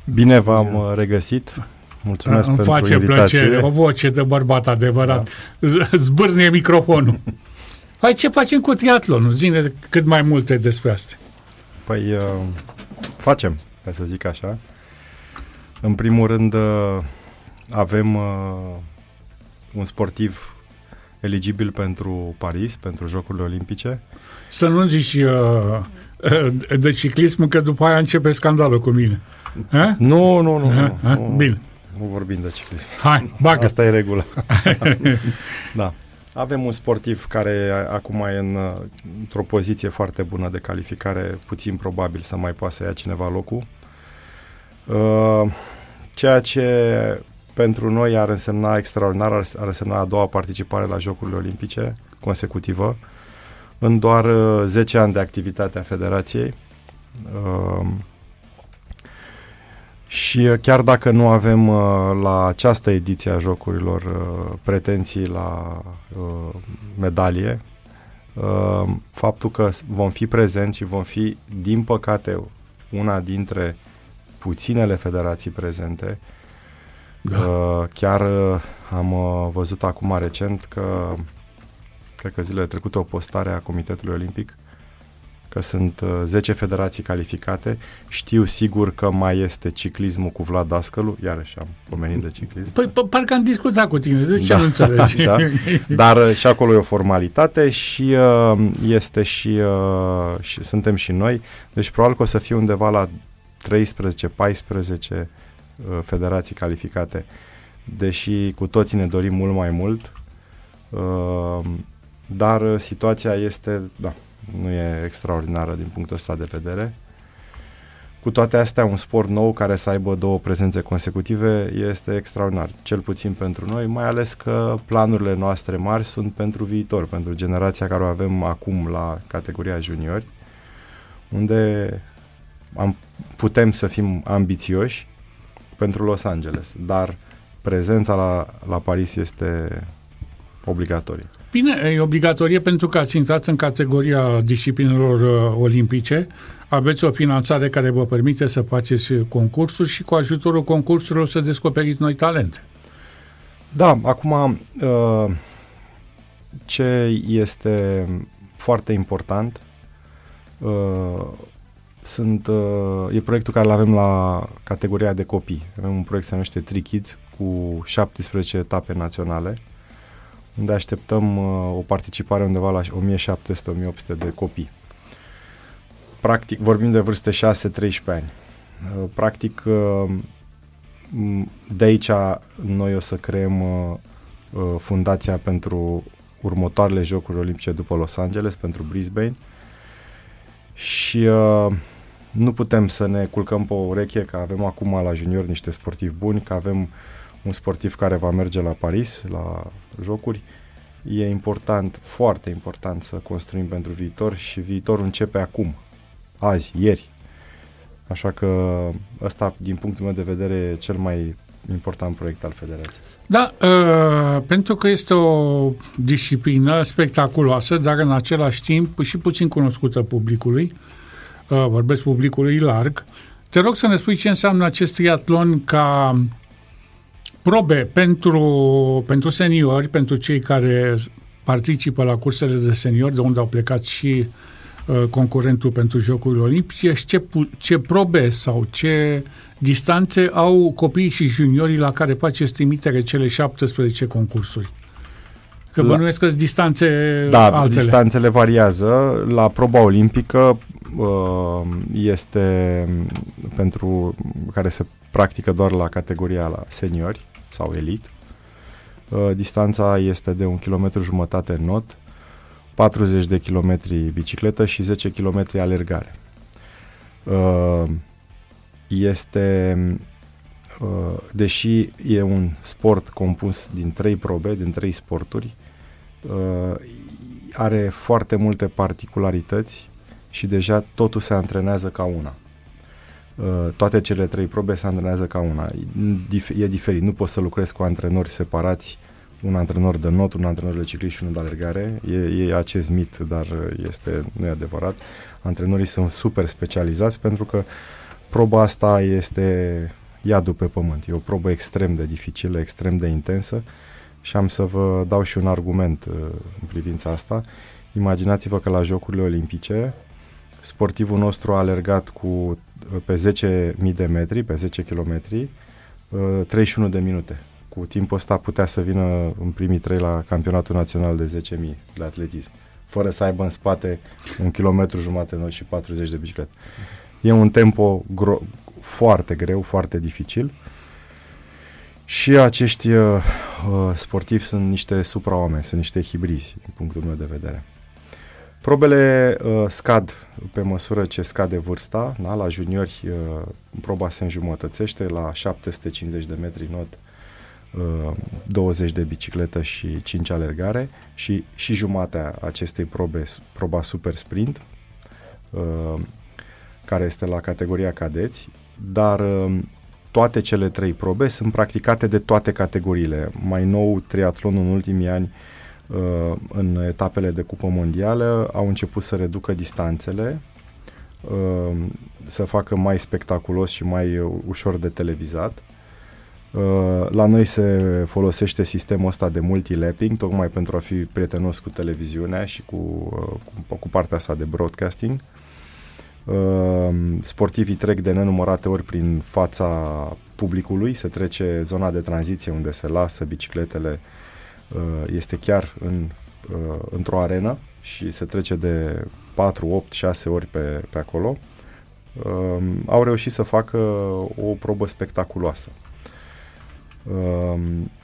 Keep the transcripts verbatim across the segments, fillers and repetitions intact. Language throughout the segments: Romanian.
Bine v-am regăsit. Mulțumesc Îmi pentru face invitație. plăcere, o voce de bărbat adevărat. Da. Zbârne microfonul. Hai, ce facem cu triatlonul? Zine cât mai multe despre asta. Păi, uh, facem, ca să zic așa. În primul rând, uh, avem uh, un sportiv eligibil pentru Paris, pentru Jocurile Olimpice. Să nu zici uh, de ciclism, că după aia începe scandalul cu mine. Ha? Nu, nu, nu. Ha? nu, Ha? nu Bine. Nu vorbim de ciclism. Hai, bagă. Asta e regula. Da. Avem un sportiv care acum e în, într-o poziție foarte bună de calificare, puțin probabil să mai poată să ia cineva locul. Uh, ceea ce pentru noi ar însemna extraordinar, ar, ar însemna a doua participare la Jocurile Olimpice consecutivă, în doar uh, zece ani de activitate a Federației. Uh, Și chiar dacă nu avem uh, la această ediție a Jocurilor uh, pretenții la uh, medalie, uh, faptul că vom fi prezenți și vom fi, din păcate, una dintre puținele federații prezente, da. uh, chiar uh, am uh, văzut acum recent că, cred că zilele trecute, o postare a Comitetului Olimpic, că sunt uh, zece federații calificate. Știu sigur că mai este ciclismul cu Vlad Dascălu, iarăși am pomenit de ciclism. Păi, p- parcă am discutat cu tine, de ce da, nu înțelegi? Așa. Dar uh, și acolo e o formalitate și uh, este și, uh, și suntem și noi. Deci probabil că o să fie undeva la treisprezece paisprezece uh, federații calificate, deși cu toții ne dorim mult mai mult. Uh, dar uh, situația este, da, nu e extraordinară din punctul ăsta de vedere. Cu toate astea, un sport nou care să aibă două prezențe consecutive este extraordinar, cel puțin pentru noi, mai ales că planurile noastre mari sunt pentru viitor, pentru generația care o avem acum la categoria juniori, unde am, putem să fim ambițioși pentru Los Angeles, dar prezența la, la Paris este obligatorie. Bine, e obligatorie pentru că ați intrat în categoria disciplinelor uh, olimpice, aveți o finanțare care vă permite să faceți concursuri și cu ajutorul concursurilor să descoperiți noi talente. Da, acum uh, ce este foarte important uh, sunt, uh, e proiectul care îl avem la categoria de copii. Avem un proiect se numește Tri Kids cu șaptesprezece etape naționale, unde așteptăm uh, o participare undeva la o mie șapte sute - o mie opt sute de copii. Practic, vorbim de vârste șase - treisprezece ani. Uh, practic, uh, de aici noi o să creăm uh, uh, fundația pentru următoarele Jocuri Olimpice după Los Angeles, pentru Brisbane. Și uh, nu putem să ne culcăm pe o ureche că avem acum la junior niște sportivi buni, că avem un sportiv care va merge la Paris, la Jocuri. E important, foarte important să construim pentru viitor și viitorul începe acum, azi, ieri. Așa că ăsta, din punctul meu de vedere, e cel mai important proiect al Federației. Da, uh, pentru că este o disciplină spectaculoasă, dar în același timp și puțin cunoscută publicului, uh, vorbesc publicului larg. Te rog să ne spui ce înseamnă acest triatlon ca probe pentru, pentru seniori, pentru cei care participă la cursele de seniori, de unde au plecat și uh, concurentul pentru Jocurile Olimpice, și ce, ce probe sau ce distanțe au copiii și juniorii la care faceți trimitere cele șaptesprezece concursuri. Că la... bănuiesc că distanțe da, altele. Distanțele variază. La proba olimpică uh, este pentru care se practică doar la categoria la seniori sau elit. Uh, distanța este de un kilometru jumătate not, patruzeci de kilometri bicicletă și zece kilometri alergare. Uh, este, uh, deși e un sport compus din trei probe, din trei sporturi, uh, are foarte multe particularități și deja totul se antrenează ca una. Uh, toate cele trei probe se antrenează ca una. Dif- e diferit. Nu poți să lucrezi cu antrenori separați, un antrenor de not, un antrenor de ciclism și unul de alergare. E, e acest mit, dar este, nu e adevărat. Antrenorii sunt super specializați pentru că proba asta este iadul pe pământ. E o probă extrem de dificilă, extrem de intensă și am să vă dau și un argument uh, în privința asta. Imaginați-vă că la Jocurile Olimpice sportivul nostru a alergat cu, pe zece mii de metri, pe zece kilometri, uh, treizeci și unu de minute. Cu timpul ăsta putea să vină în primii trei la campionatul național de zece mii de atletism, fără să aibă în spate un kilometru jumate noi și patruzeci de biciclete. E un tempo gro- foarte greu, foarte dificil și acești uh, sportivi sunt niște supraoameni, sunt niște hibrizi, din punctul meu de vedere. Probele uh, scad pe măsură ce scade vârsta, da? La juniori uh, proba se înjumătățește la șapte sute cincizeci de metri not, uh, douăzeci de bicicletă și cinci alergare și, și jumatea acestei probe, proba super sprint, uh, care este la categoria cadeți, dar uh, toate cele trei probe sunt practicate de toate categoriile. Mai nou, triatlonul în ultimii ani, uh, în etapele de cupă mondială, au început să reducă distanțele, uh, să facă mai spectaculos și mai uh, ușor de televizat. Uh, la noi se folosește sistemul ăsta de multilapping, tocmai pentru a fi prietenos cu televiziunea și cu, uh, cu, cu partea asta de broadcasting. Uh, sportivii trec de nenumărate ori prin fața publicului, se trece zona de tranziție unde se lasă bicicletele, uh, este chiar în, uh, într-o arenă și se trece de patru, opt, șase ori pe, pe acolo. Uh, au reușit să facă o probă spectaculoasă. Uh,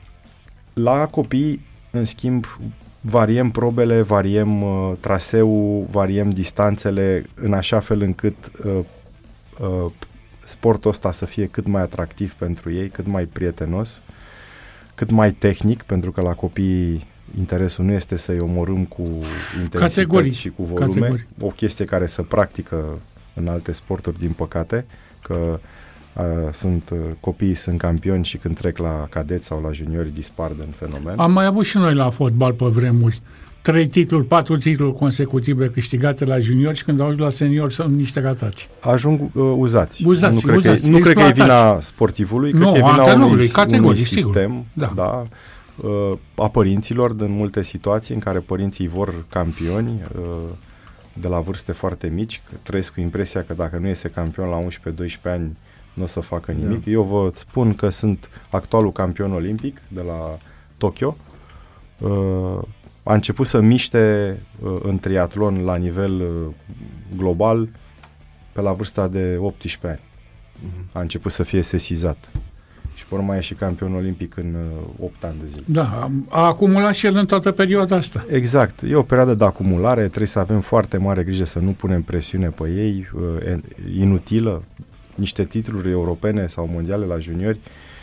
la copii, în schimb, variem probele, variem uh, traseul, variem distanțele în așa fel încât uh, uh, sportul ăsta să fie cât mai atractiv pentru ei, cât mai prietenos, cât mai tehnic, pentru că la copii interesul nu este să-i omorâm cu intensități Categorii. și cu volume, Categorii. O chestie care se practică în alte sporturi, din păcate, că uh, sunt uh, copiii sunt campioni și când trec la cadeți sau la juniori dispar în fenomen. Am mai avut și noi la fotbal pe vremuri trei titluri, patru titluri consecutive câștigate la juniori și când au ajuns la seniori sunt niște ratați. Ajung uh, uzați. Uzați, nu cred, uzați, că, nu cred că e vina sportivului, cred nu, că e vina unui, unui sistem, da. Da, uh, a părinților, în multe situații în care părinții vor campioni uh, de la vârste foarte mici, că trăiesc cu impresia că dacă nu iese campion la unsprezece doisprezece ani nu o să facă nimic. Da. Eu vă spun că sunt actualul campion olimpic de la Tokyo. Uh, a început să miște uh, în triatlon la nivel uh, global pe la vârsta de optsprezece ani. Uh-huh. A început să fie sesizat. Și pe urmă e și campion olimpic în uh, opt ani de zile. Da, a acumulat și el în toată perioada asta. Exact. E o perioadă de acumulare, trebuie să avem foarte mare grijă să nu punem presiune pe ei, uh, inutilă. Niște titluri europene sau mondiale la juniori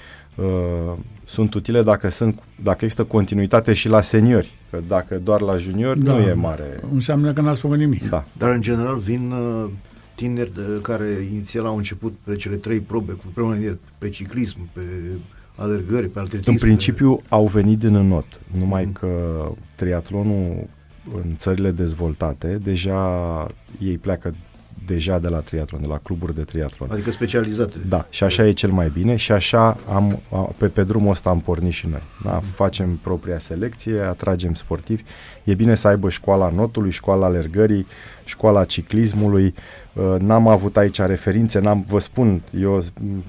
uh, sunt utile dacă, sunt, dacă există continuitate și la seniori. Că dacă doar la juniori da, nu e mare. Înseamnă că n-ați făcut nimic. Da. Dar în general vin uh, tineri de, care inițial au început pe cele trei probe, cu primul pe ciclism, pe alergări, pe atletism. În principiu pe... au venit din înot, numai mm. că triatlonul în țările dezvoltate, deja ei pleacă deja de la triatlon, de la cluburi de triatlon. Adică specializate. Da, și așa e cel mai bine și așa am, pe, pe drumul ăsta am pornit și noi. Da? Facem propria selecție, atragem sportivi. E bine să aibă școala notului, școala alergării, școala ciclismului. N-am avut aici referințe, n-am, vă spun, eu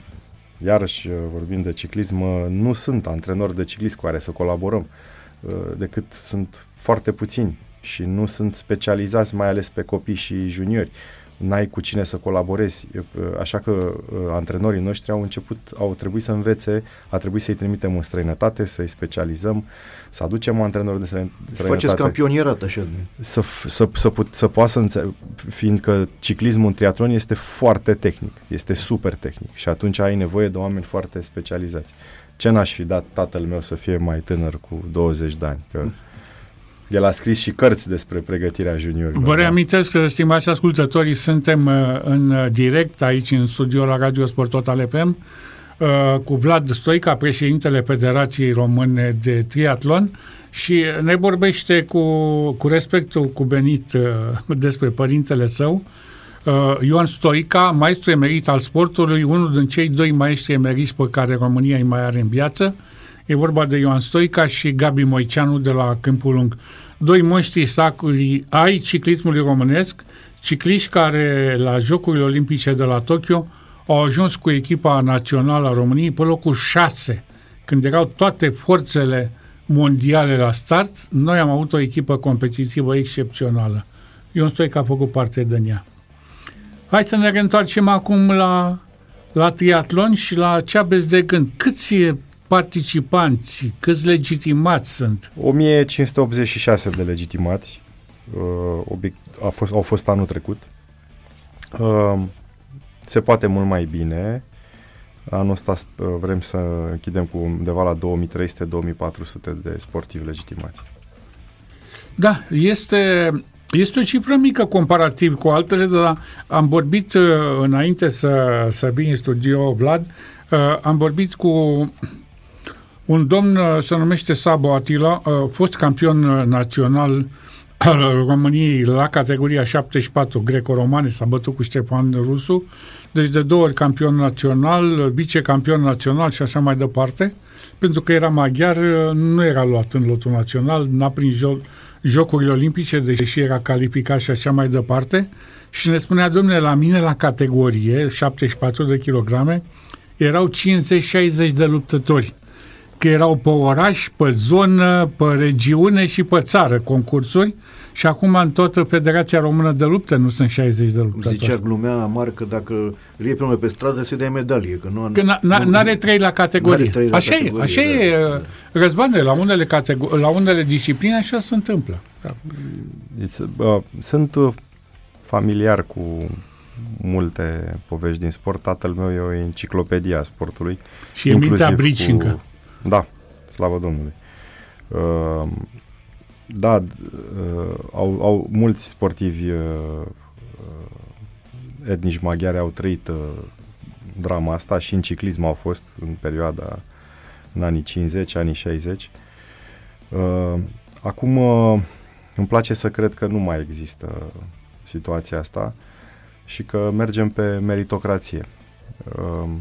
iarăși vorbim de ciclism, nu sunt antrenor de ciclism cu care să colaborăm, decât sunt foarte puțini și nu sunt specializați mai ales pe copii și juniori. N-ai cu cine să colaborezi, așa că uh, antrenorii noștri au început, au trebuit să învețe, a trebuit să-i trimitem în străinătate, să-i specializăm, să aducem antrenori de străinătate. Faceți campionierat așa. Să, să, să, put, să poată să înțeleg, fiindcă ciclismul în triatlon este foarte tehnic, este super tehnic și atunci ai nevoie de oameni foarte specializați. Ce n-aș fi dat tatăl meu să fie mai tânăr cu douăzeci de ani? Că el a scris și cărți despre pregătirea juniorilor. Vă reamintesc, stimați ascultătorii, suntem uh, în direct aici în studio la Radio Sport Total F M uh, cu Vlad Stoica, președintele Federației Române de Triatlon și ne vorbește cu, cu respectul cuvenit uh, despre părintele său. uh, Ioan Stoica, maestru emerit al sportului, unul din cei doi maestri emeriți pe care România îi mai are în viață. E vorba de Ioan Stoica și Gabi Moiceanu de la Câmpul Lung. Doi monștri sacri ai ciclismului românesc, cicliști care la Jocurile Olimpice de la Tokyo au ajuns cu echipa națională a României pe locul șase. Când erau toate forțele mondiale la start, noi am avut o echipă competitivă excepțională. Ion Stoica a făcut parte din ea. Hai să ne reîntoarcem acum la, la triatlon și la ce aveți de gând. Câți participanți, câți legitimați sunt? o mie cinci sute optzeci și șase de legitimați uh, a fost, au fost anul trecut. Uh, se poate mult mai bine. Anul ăsta uh, vrem să închidem cu undeva la două mii trei sute - două mii patru sute de sportivi legitimați. Da, este, este o cifră mică comparativ cu altele, dar am vorbit uh, înainte să, să vin în studio, Vlad, uh, am vorbit cu un domn, uh, se numește Sabo Atila, uh, fost campion național al României la categoria șaptezeci și patru greco-romane, s-a bătut cu Ștefan Rusu, deci de două ori campion național, vicecampion național și așa mai departe. Pentru că era maghiar, nu era luat în lotul național, n-a prins jo- Jocurile Olimpice, deși era calificat și așa mai departe. Și ne spunea, domnule, la mine la categorie șaptezeci și patru de kilograme erau cincizeci șaizeci de luptători, că erau pe oraș, pe zonă, pe regiune și pe țară concursuri. Și acum în toată Federația Română de Luptă nu sunt șaizeci de luptători. Zicea, glumea Amar că dacă îl iei pe pe stradă se dea medalie. Că, nu, că n- n-are trei la categorie. Trei la așa categorie, e, așa da, e, da. Războane, la unele, categori- la unele discipline așa se întâmplă. Da. Sunt familiar cu multe povești din sport. Tatăl meu e o enciclopedie a sportului. Și e mintea bricincă. Da, slavă Domnului. Uh, Da, uh, au, au mulți sportivi uh, etnici maghiari au trăit uh, drama asta și în ciclism au fost în perioada în anii cincizeci, anii șaizeci. Uh, acum uh, îmi place să cred că nu mai există situația asta și că mergem pe meritocrație. Uh,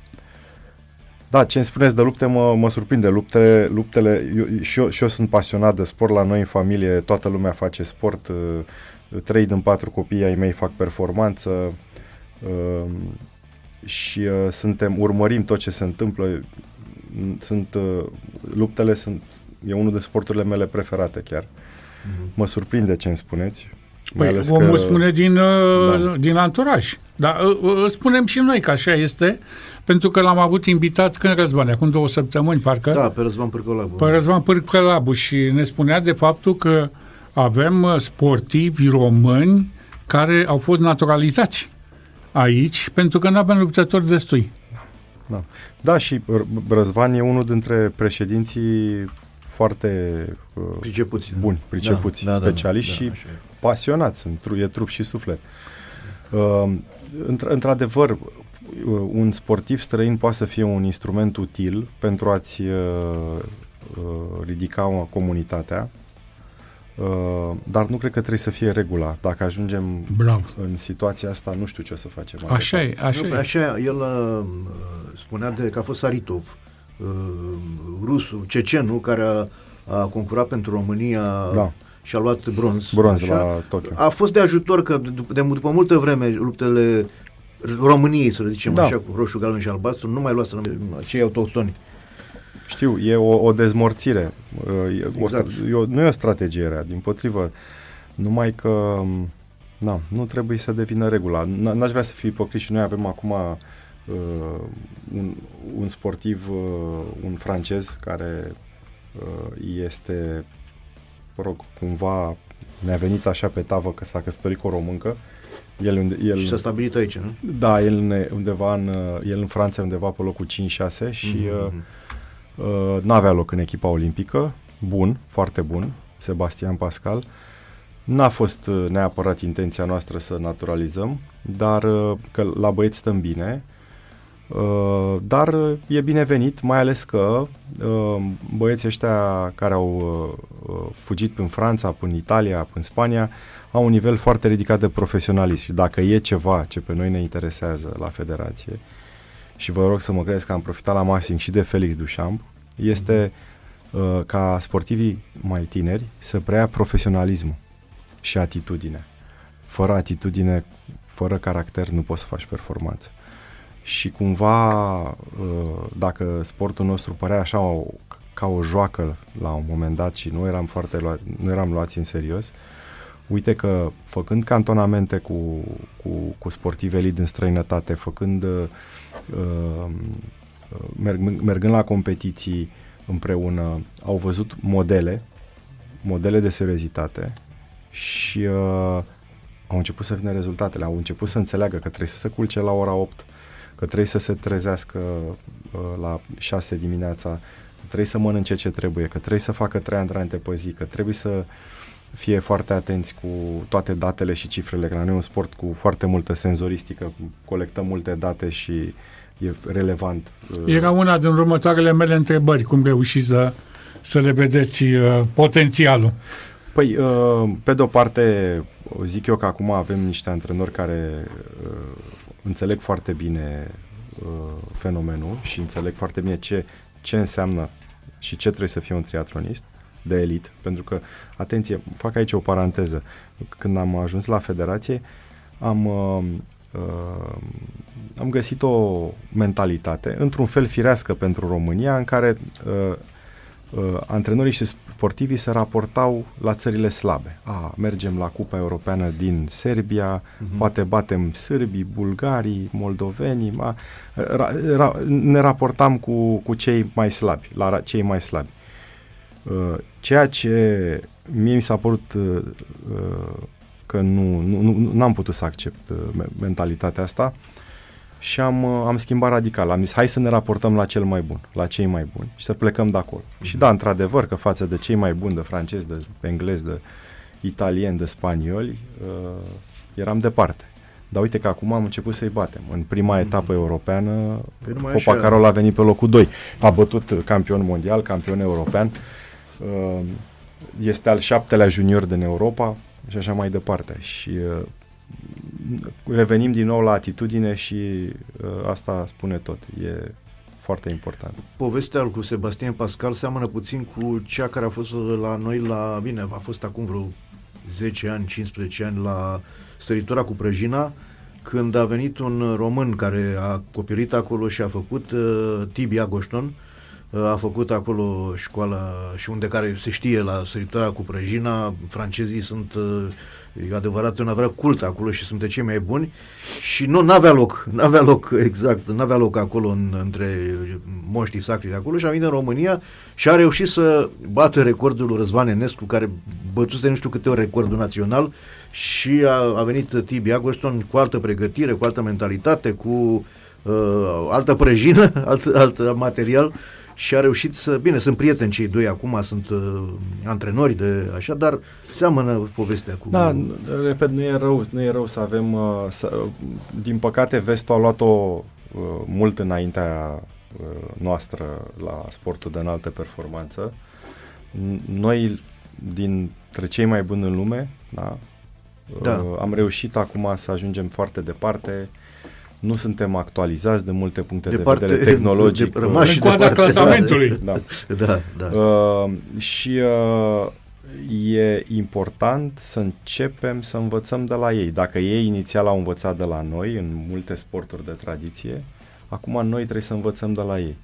Da, ce îmi spuneți de lupte mă, mă surprinde. Lupte, luptele, eu, și, eu, și eu sunt pasionat de sport. La noi în familie toată lumea face sport. Trei din patru copii ai mei fac performanță uh, și uh, suntem, urmărim tot ce se întâmplă. Sunt, uh, luptele sunt, e unul din sporturile mele preferate chiar. Mm-hmm. Mă surprinde ce îmi spuneți. Păi, omul că, spune din, da. din anturaj. Dar îl spunem și noi că așa este, pentru că l-am avut invitat când Răzvan, acum două săptămâni, parcă. Da, pe Răzvan Pârcălabu. Pe Răzvan Pârcălabu și ne spunea de faptul că avem sportivi români care au fost naturalizați aici, pentru că nu avem luptători destui. Da, da. Da, și Răzvan e unul dintre președinții foarte uh, pricepuți, buni, pricepuți, da, specialiști da, da, da, și pasionați, sunt, e trup și suflet. Uh, într- într-adevăr, uh, un sportiv străin poate să fie un instrument util pentru a-ți uh, uh, ridica o comunitatea, uh, dar nu cred că trebuie să fie regula. Dacă ajungem Bravo. în situația asta, nu știu ce o să facem. Așa e, așa nu, e. Așa, el uh, spunea de, că a fost Saritov, uh, rusul, cecenul, care a, a concurat pentru România, da. Și a luat bronz. Bronz așa. La Tokyo. A fost de ajutor că de, după multă vreme luptele României, să le zicem da. Așa, cu roșu, galben și albastru, nu mai luați cei autohtoni. Știu, e o, o dezmorțire. E, exact. o, e o, nu e o strategie rea, dimpotrivă. Numai că na, nu trebuie să devină regula. N-aș vrea să fiu ipocrit și noi avem acum uh, un, un sportiv, uh, un francez care uh, este rog, cumva ne-a venit așa pe tavă că s-a căsătorit cu o româncă. El, el, și s-a stabilit aici, nu? Da, el, ne, undeva în, el în Franța undeva pe locul cinci șase și mm-hmm. uh, uh, n-avea loc în echipa olimpică. Bun, foarte bun, Sebastian Pascal. N-a fost uh, neapărat intenția noastră să naturalizăm, dar uh, că la băieți stăm bine. Uh, dar e binevenit, mai ales că uh, băieții ăștia care au uh, fugit până Franța, până Italia, până Spania, au un nivel foarte ridicat de profesionalism. Și dacă e ceva ce pe noi ne interesează la federație, și vă rog să mă credeți că am profitat la maxim și de Felix Duchamp, este uh, ca sportivii mai tineri să preia profesionalismul și atitudine. Fără atitudine, fără caracter, nu poți să faci performanță. Și cumva, uh, dacă sportul nostru părea așa o, ca o joacă la un moment dat și nu eram, foarte lua- nu eram luați în serios, uite că făcând cantonamente cu, cu, cu sportivi elit în străinătate, făcând, uh, uh, merg, mergând la competiții împreună, au văzut modele, modele de seriozitate și uh, au început să vină rezultatele, au început să înțeleagă că trebuie să se culce la ora opt, că trebuie să se trezească uh, la șase dimineața, că trebuie să mănânce ce trebuie, că trebuie să facă trei antrenamente pe zi, că trebuie să fie foarte atenți cu toate datele și cifrele, că la noi e un sport cu foarte multă senzoristică, colectăm multe date și e relevant. Era una din următoarele mele întrebări, cum reușiți să, să le vedeți uh, potențialul? Păi, uh, pe de-o parte, zic eu că acum avem niște antrenori care uh, înțeleg foarte bine uh, fenomenul și înțeleg foarte bine ce, ce înseamnă și ce trebuie să fie un triatlonist de elit, pentru că, atenție, fac aici o paranteză. Când am ajuns la federație, am, uh, uh, am găsit o mentalitate, într-un fel firească pentru România, în care uh, uh, antrenorii și sportivii se raportau la țările slabe. A, mergem la Cupa Europeană din Serbia, uh-huh. poate batem sârbii, bulgarii, moldovenii, a, ra, ra, ne raportam cu, cu cei mai slabi, la cei mai slabi. Uh, ceea ce mie mi s-a părut uh, că nu, nu, nu n-am putut să accept uh, mentalitatea asta și am, uh, am schimbat radical. Am zis, hai să ne raportăm la cel mai bun, la cei mai buni și să plecăm de acolo. Mm-hmm. Și da, într-adevăr, că față de cei mai buni de francezi, de englezi, de italieni, de spanioli, uh, eram departe. Dar uite că acum am început să-i batem. În prima mm-hmm. etapă europeană, Popa Carol a venit pe locul doi. A bătut campion mondial, campion european. Uh, este al șaptelea junior din Europa și așa mai departe. Și uh, revenim din nou la atitudine și uh, asta spune tot. E foarte important. Povestea cu Sebastien Pascal seamănă puțin cu cea care a fost la noi la, bine, a fost acum vreo zece ani, cincisprezece ani la săritura cu prăjina, când a venit un român care a copilărit acolo și a făcut uh, Tibi Agoston, uh, a făcut acolo școala și unde care se știe la săritura cu prăjina, francezii sunt uh, e adevărat un adevărat cult acolo și sunt cei mai buni și nu n-avea loc, n-avea loc exact, n-avea loc acolo în, între moștii sacri de acolo și a venit în România și a reușit să bată recordul lui Răzvan Enescu, care bătuse nu știu câte ori recordul național și a, a venit Tibi Agoston cu altă pregătire, cu altă mentalitate, cu uh, altă prăjină, alt, alt material și a reușit să... Bine, sunt prieteni cei doi acum, sunt uh, antrenori de așa, dar seamănă povestea cu... Da, repet, nu e rău, nu e rău să avem... Uh, să, din păcate, vestul a luat-o uh, mult înaintea uh, noastră la sportul de înaltă performanță. Noi, dintre cei mai buni în lume, da, uh, da. am reușit acum să ajungem foarte departe. Nu suntem actualizați de multe puncte de, de parte, vedere tehnologic. De, de, în coada clasamentului. Da. da, da. Uh, și uh, e important să începem să învățăm de la ei. Dacă ei inițial au învățat de la noi în multe sporturi de tradiție, acum noi trebuie să învățăm de la ei.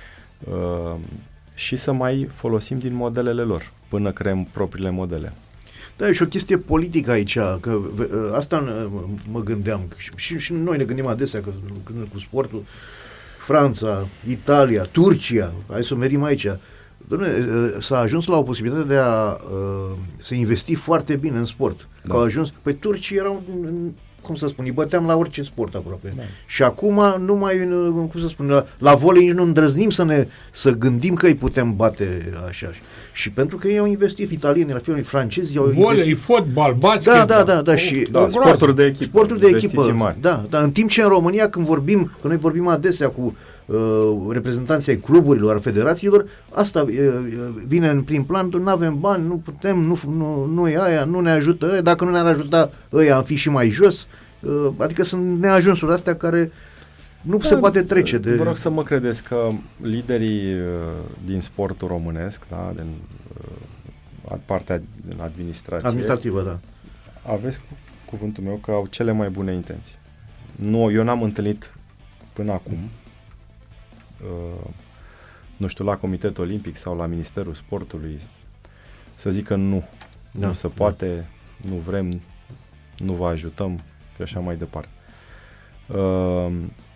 Uh, și să mai folosim din modelele lor până creăm propriile modele. Da, e și o chestie politică aici, că asta mă gândeam și, și noi ne gândim adesea că cu sportul, Franța, Italia, Turcia, hai să merim aici. Doamne, s-a ajuns la o posibilitate de a uh, se investi foarte bine în sport. Da. Că au ajuns, păi turcii erau cum să spun, îi băteam la orice sport aproape. Da. Și acum nu mai, cum să spun, la, la volei nici nu îndrăznim să ne să gândim că îi putem bate așa. Și pentru că ei au investit, italienii, la fel, francezii au investit. Volei, fotbal, basket. Da, da, da, da, și da, sporturi de echipă. Sporturi de echipă. Da, da, în timp ce în România când vorbim, că noi vorbim adesea cu uh, reprezentanții ai cluburilor, a federațiilor, asta uh, vine în prim plan, nu avem bani, nu putem, nu, nu, nu e aia, nu ne ajută aia, dacă nu ne-ar ajuta ăia am fi și mai jos. Uh, adică sunt neajunsuri astea care nu da, se poate trece de... Vă rog să mă credeți că liderii uh, din sportul românesc, da, din uh, partea din administrație... Administrativă, da. Aveți cu cuvântul meu că au cele mai bune intenții. Nu, eu n-am întâlnit până acum, uh, nu știu, la Comitetul Olimpic sau la Ministerul Sportului, să zică nu, da, nu se poate, da. Nu vrem, nu vă ajutăm și așa mai departe. Uh,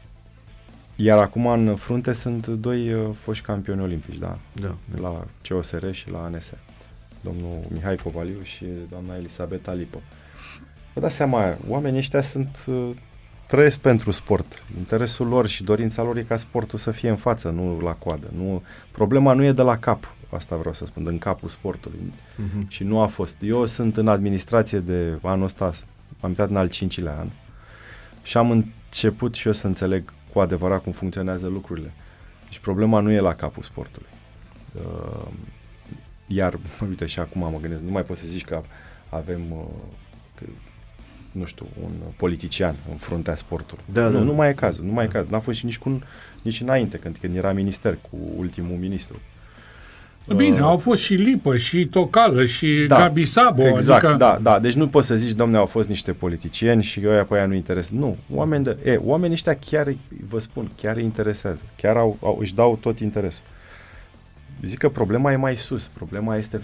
Iar acum în frunte sunt doi uh, foști campioni olimpici, da? Da. La C O S R și la A N S. Domnul Mihai Covaliu și doamna Elisabeta Lipă. Vă dați seama, oamenii ăștia sunt, uh, trăiesc pentru sport. Interesul lor și dorința lor e ca sportul să fie în față, nu la coadă. Nu, problema nu e de la cap, asta vreau să spun, în capul sportului. Uh-huh. Și nu a fost. Eu sunt în administrație de anul ăsta, am intrat în al cincilea an și am început și eu să înțeleg cu adevărat cum funcționează lucrurile. Deci problema nu e la capul sportului. Uh, iar, uite, și acum mă gândesc, nu mai poți să zici că avem, uh, că, nu știu, un politician în fruntea sportului. Da, nu, da. nu mai e cazul, nu mai e cazul. N-a fost și nici, cu, nici înainte, când, când era minister, cu ultimul ministru. Bine, uh, au fost și Lipă, și Tocală, și da, Gabi Sabo. Exact, adică... da, da. Deci nu poți să zici, domne, au fost niște politicieni și ăia pe aia nu interesează. Nu, oameni de, e, oamenii ăștia chiar, vă spun, chiar îi interesează. Chiar au, au, își dau tot interesul. Zic că problema e mai sus. Problema este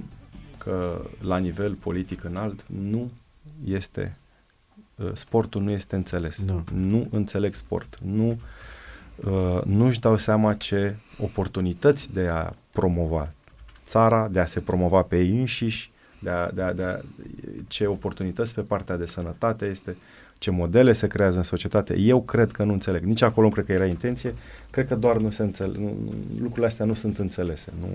că la nivel politic înalt nu este, sportul nu este înțeles. Da. Nu înțeleg sport. Nu, uh, nu-și dau seama ce oportunități de a promova țara, de a se promova pe ei înșiși, de a, de a, de a, ce oportunități pe partea de sănătate este, ce modele se creează în societate. Eu cred că nu înțeleg. Nici acolo nu cred că era intenție. Cred că doar nu se înțeleg. Nu, lucrurile astea nu sunt înțelese. Nu,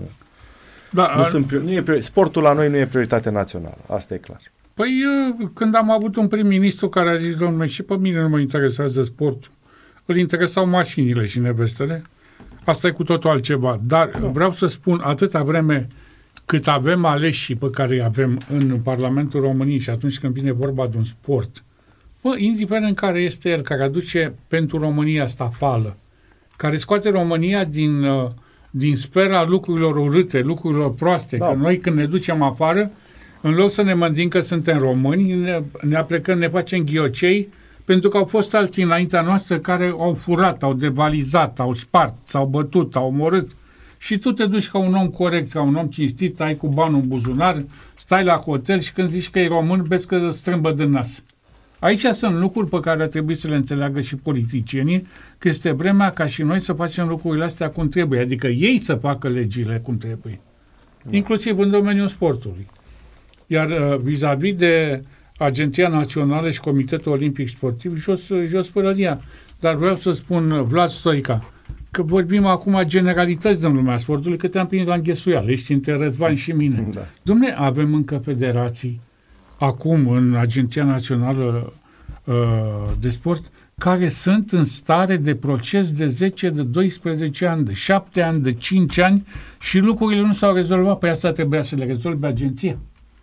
da, nu sunt, nu e prior, sportul la noi nu e prioritate națională. Asta e clar. Păi când am avut un prim-ministru care a zis, domnule, și pe mine nu mă interesează sportul, îl interesau mașinile și nevestele, asta e cu totul altceva. Dar vreau să spun, atâta vreme cât avem aleși pe care îi avem în Parlamentul României și atunci când vine vorba de un sport, bă, indiferent care este el, care aduce pentru România stafală, care scoate România din, din sfera lucrurilor urâte, lucrurilor proaste, da. Că noi când ne ducem afară, în loc să ne mândim că suntem români, ne, ne aplecăm, ne facem ghiocei, pentru că au fost alții înaintea noastră care au furat, au devalizat, au spart, s-au bătut, au omorât. Și tu te duci ca un om corect, ca un om cinstit, ai cu banul în buzunar, stai la hotel și când zici că e român, vezi că îți strâmbă din nas. Aici sunt lucruri pe care ar trebui să le înțeleagă și politicienii, că este vremea ca și noi să facem lucrurile astea cum trebuie, adică ei să facă legile cum trebuie, da. Inclusiv în domeniul sportului. Iar uh, vis-a-vis de Agenția Națională și Comitetul Olimpic Sportiv, jos, jos părăria. Dar vreau să spun, Vlad Stoica, că vorbim acum generalități din lumea sportului, că te-am prins la înghesuială, ești între Răzvan și mine. Da. Dom'le, avem încă federații, acum în Agenția Națională uh, de Sport, care sunt în stare de proces de zece, de doisprezece ani, de șapte ani, de cinci ani și lucrurile nu s-au rezolvat. Păi asta trebuia să le rezolve agenția,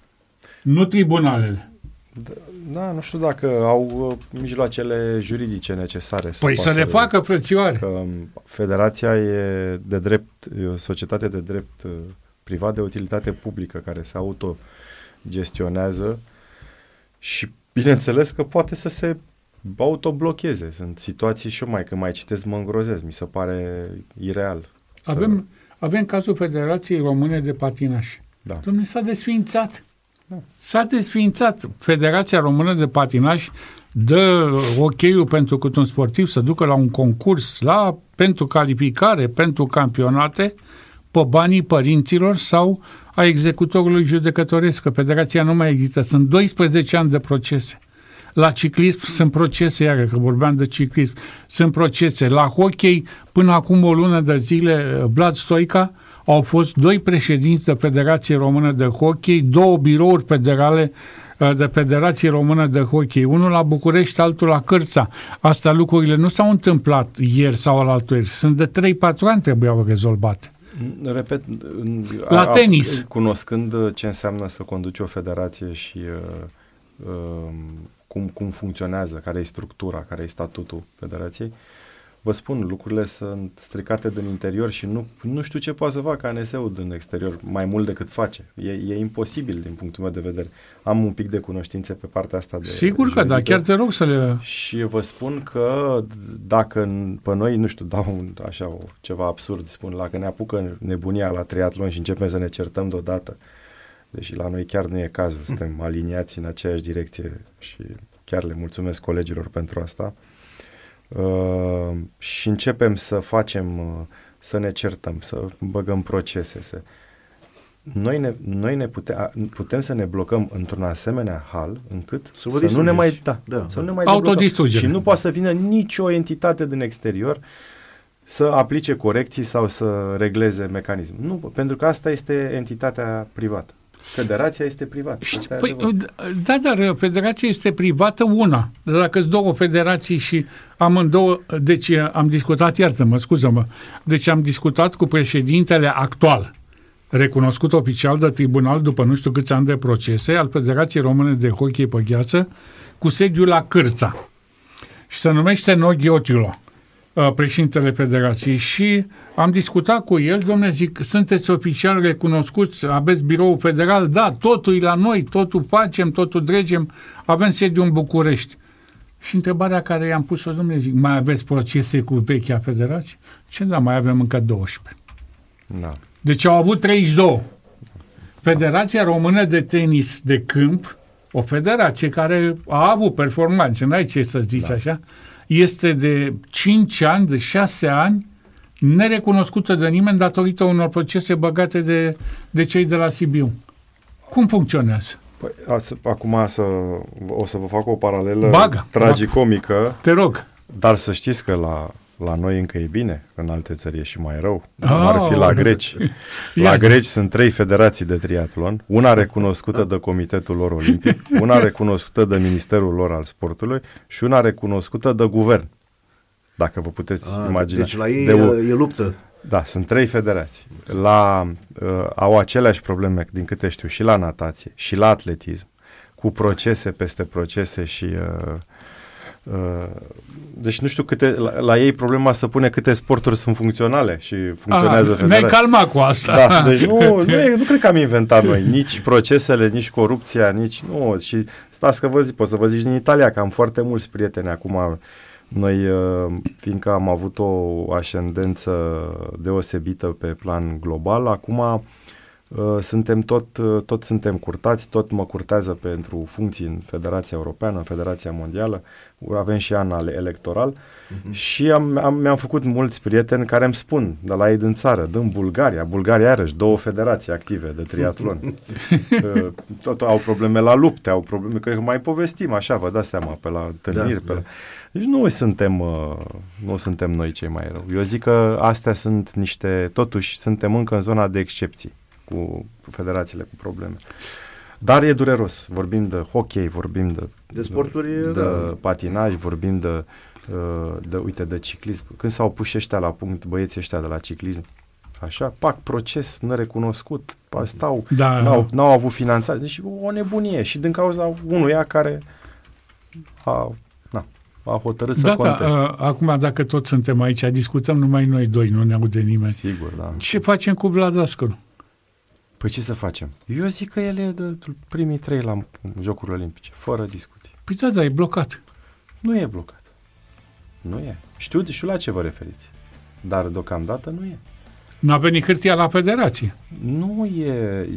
nu tribunalele. Da, da, nu știu dacă au uh, mijloacele juridice necesare. Păi să, să le facă, frățioare. Că federația e de drept, e o societate de drept uh, privat de utilitate publică care se autogestionează și bineînțeles că poate să se autoblocheze. Sunt situații și eu mai, când mai citesc mă îngrozesc. Mi se pare ireal. Avem, să... avem cazul Federației Române de Patinaj. Da. Dom'le, s-a desființat. Da. S-a desființat. Federația Română de Patinaj dă ok-ul pentru că un sportiv să ducă la un concurs, la, pentru calificare, pentru campionate, pe banii părinților sau a executorului judecătoresc, că federația nu mai există. Sunt doisprezece ani de procese. La ciclism sunt procese, iară, că vorbeam de ciclism, sunt procese. La hockey, până acum o lună de zile, Vlad Stoica, au fost doi președinți de Federație Română de Hockey, două birouri federale de Federație Română de Hockey, unul la București, altul la Cârța. Astea lucrurile nu s-au întâmplat ieri sau alaltăieri, sunt de trei patru ani trebuiau rezolvate. Repet, la a, tenis. Cunoscând ce înseamnă să conduci o federație și uh, uh, cum, cum funcționează, care e structura, care e statutul federației, vă spun, lucrurile sunt stricate din interior și nu, nu știu ce poate să facă A N S-ul din exterior mai mult decât face. E, e imposibil din punctul meu de vedere. Am un pic de cunoștințe pe partea asta de Sigur că da, chiar te rog să le... Și vă spun că dacă pe noi, nu știu, dau un, așa o, ceva absurd, spun, dacă ne apucă nebunia la triatlon și începem să ne certăm deodată, deși la noi chiar nu e cazul, suntem aliniați în aceeași direcție și chiar le mulțumesc colegilor pentru asta. Uh, și începem să facem, uh, să ne certăm, să băgăm procese. Să... Noi, ne, noi ne putem, putem să ne blocăm într-un asemenea hal încât să, să nu ne mai, da, da, să da. nu ne mai autodistrugere. Și nu poate să vină nicio entitate din exterior să aplice corecții sau să regleze mecanismul. Nu, pentru că asta este entitatea privată. Federația este privată. Păi, da, dar federația este privată una. Dacă sunt două federații și amândouă, deci am discutat, iartă-mă, scuză-mă, deci am discutat cu președintele actual, recunoscut oficial de tribunal după nu știu câți ani de procese, al Federației Române de Hockey pe Gheață, cu sediul la Cârța. Și se numește Noghi Otiulo, președintele Federației, și am discutat cu el, dom'le, zic, sunteți oficial recunoscuți, aveți birou federal, da, totul e la noi, totul facem, totul dregem, avem sediu în București. Și întrebarea care i-am pus-o, dom'le, zic, mai aveți procese cu vechea federație? Ce, da, mai avem încă doisprezece. Da. Deci au avut treizeci și doi. Federația Română de Tenis de Câmp, o federație care a avut performanțe, n-ai ce să zici, da, așa, este de cinci ani, de șase ani, nerecunoscută de nimeni datorită unor procese băgate de, de cei de la Sibiu. Cum funcționează? Păi, acum să, o să vă fac o paralelă Bagă, tragicomică. Bagă. Te rog. Dar să știți că la, la noi încă e bine, în alte țări e și mai rău. Oh, ar fi la greci. La greci sunt trei federații de triatlon, una recunoscută de Comitetul lor Olimpic, una recunoscută de Ministerul lor al Sportului și una recunoscută de guvern. Dacă vă puteți A, imagina. Deci la ei de o... e luptă. Da, sunt trei federații. La, uh, au aceleași probleme, din câte știu, și la natație, și la atletism, cu procese peste procese și... Uh, uh, deci nu știu câte... La, la ei problema se pune câte sporturi sunt funcționale și funcționează federația. Ne-ai calmat cu asta. Da, deci nu, nu, e, nu cred că am inventat noi nici procesele, nici corupția, nici... Nu, și stați că vă zic, pot să vă zic din Italia, că am foarte mulți prieteni acum. Noi, fiindcă am avut o ascendență deosebită pe plan global, acum suntem tot, tot suntem curtați, tot mă curtează pentru funcții în Federația Europeană, în Federația Mondială, avem și an electoral uh-huh. și am, am, mi-am făcut mulți prieteni care îmi spun, de la ei din țară, din Bulgaria, Bulgaria iarăși, două federații active de triatlon, tot au probleme la lupte, au probleme, că mai povestim așa, vă dați seama, pe la întâlniri, da, pe la... Deci nu suntem, nu suntem noi cei mai rău. Eu zic că astea sunt niște, totuși suntem încă în zona de excepții cu, cu federațiile cu probleme. Dar e dureros. Vorbim de hockey, vorbim de, de sporturi, de, de da. patinaj, vorbim de, de, uite, de ciclism. Când s-au pus ăștia la punct, băieții ăștia de la ciclism, așa, pac, proces nerecunoscut, stau, da. n-au, n-au avut finanțare. Deci o nebunie și din cauza unuia care a... a hotărât să da, conteste. Da, acum, dacă toți suntem aici, discutăm numai noi doi, nu ne aude nimeni. Sigur, da. Ce facem cu Vlad Dascălu? Păi ce să facem? Eu zic că el e de primii trei la Jocurile Olimpice, fără discuții. Păi da, da, e blocat. Nu e blocat. Nu e. Știu, știu la ce vă referiți. Dar deocamdată nu e. N-a venit hârtia la federație. Nu e...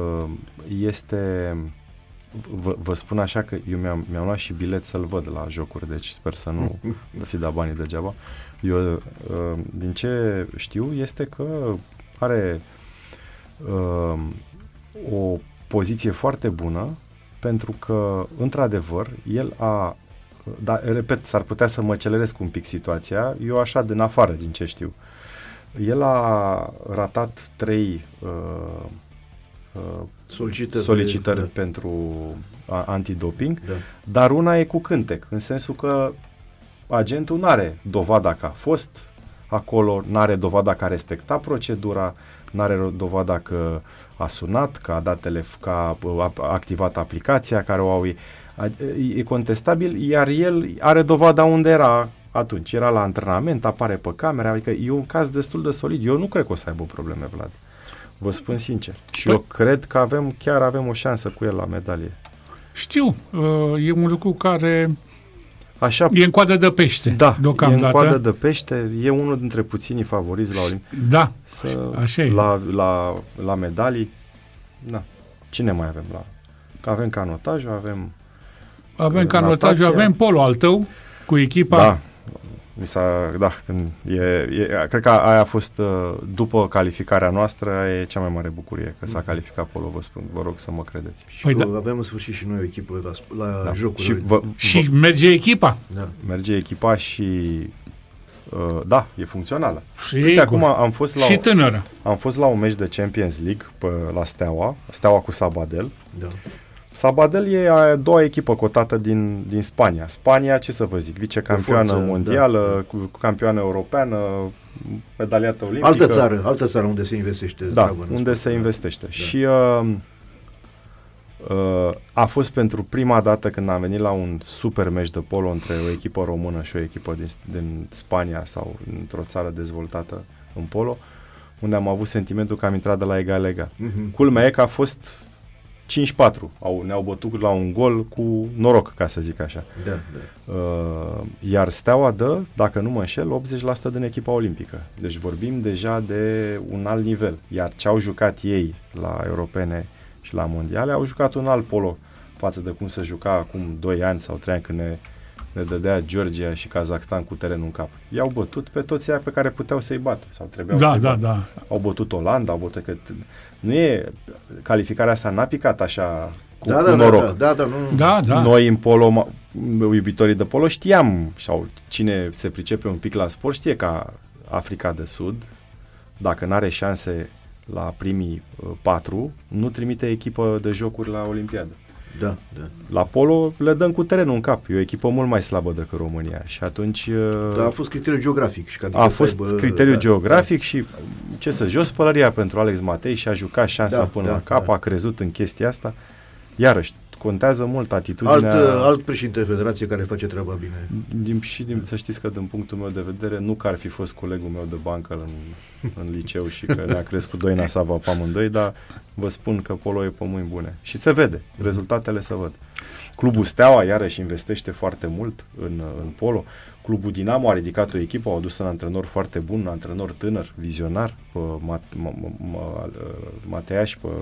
Este... Vă, vă spun așa că eu mi-am, mi-am luat și bilet să-l văd la jocuri, deci sper să nu fi dat banii degeaba. Eu, din ce știu, este că are uh, o poziție foarte bună pentru că, într-adevăr, el a, da, repet, s-ar putea să mă celeresc un pic situația, eu așa din afară, din ce știu. El a ratat trei uh, uh, solicitări, solicitări de, da. pentru a, antidoping, da. dar una e cu cântec, în sensul că agentul n-are dovada că a fost acolo, n-are dovada că a respectat procedura, n-are dovada că a sunat, că a dat telef- că a, a activat aplicația care o au ei. E contestabil, iar el are dovada unde era atunci. Era la antrenament, apare pe camera, adică e un caz destul de solid. Eu nu cred că o să aibă probleme, Vlad. Vă spun sincer. Și păi, eu cred că avem, chiar avem o șansă cu el la medalie. Știu, e un lucru care Așa, e în coadă de pește. Da, deocamdată. E în coadă de pește, e unul dintre puținii favoriți la Olimpia. Da, să, așa e. La, la, la medalii, da. Cine mai avem la? Avem canotajul, avem Avem canotajul, avem polo al tău cu echipa. Da, mi s-a, da când e, e, cred că aia a fost, după calificarea noastră, e cea mai mare bucurie că s-a calificat polo, vă spun, vă rog să mă credeți. Și păi da. Avem în sfârșit și noi o echipă la, la da. jocuri. Și, vă, și vă, merge echipa. Da. Merge echipa și uh, da, e funcțională. Sigur. Uite, acum am fost la și o, tânără. Am fost la un meci de Champions League pe, la Steaua, Steaua cu Sabadell. Da. Sabadell e a doua echipă cotată din, din Spania. Spania, ce să vă zic, vicecampioană forță, mondială, da. cu, campioană europeană, medaliată olimpică. Altă țară, altă țară unde se investește. Da, Stavă, unde se investește. Da. Și uh, uh, a fost pentru prima dată când am venit la un super meci de polo între o echipă română și o echipă din, din Spania sau într-o țară dezvoltată în polo, unde am avut sentimentul că am intrat de la egal-egal. Mm-hmm. Culmea e că a fost cinci patru. Au, ne-au bătut la un gol cu noroc, ca să zic așa. Da, da. Uh, iar Steaua dă, dacă nu mă înșel, optzeci la sută din echipa olimpică. Deci vorbim deja de un alt nivel. Iar ce au jucat ei la europene și la mondiale, au jucat un alt polo față de cum se juca acum doi ani sau trei ani când ne, ne dădea Georgia și Kazakhstan cu terenul în cap. I-au bătut pe toți aia pe care puteau să-i bată sau trebuiau da, să-i da, bată. Da. Au bătut Olanda, au bătut că nu e, calificarea asta n-a picat așa cu, da, cu da, noroc. Da, da, da, nu. Da, da. Noi în polo, iubitorii de polo, știam, sau cine se pricepe un pic la sport știe că Africa de Sud, dacă n-are șanse la primii uh, patru, nu trimite echipă de jocuri la Olimpiadă. Da, da. La polo le dăm cu terenul în cap. E o echipă mult mai slabă decât România. Și atunci... Uh, da, a fost criteriul geografic. Și a fost aibă, criteriul da, geografic da. Și, ce să, jos pălăria pentru Alex Matei și a jucat șansa da, până da, la cap, da. A crezut în chestia asta. Iarăși, contează mult atitudinea... Alt, alt președinte de federație care face treaba bine. Din, și din, să știți că din punctul meu de vedere, nu că ar fi fost colegul meu de bancă în, în liceu și că ne-a crescut doi nasava pe amândoi, dar vă spun că polo e pe mâini bune. Și se vede, rezultatele se văd. Clubul Steaua, iarăși, investește foarte mult în, în polo. Clubul Dinamo a ridicat o echipă, au adus un antrenor foarte bun, un antrenor tânăr, vizionar, pe Mateaș, pe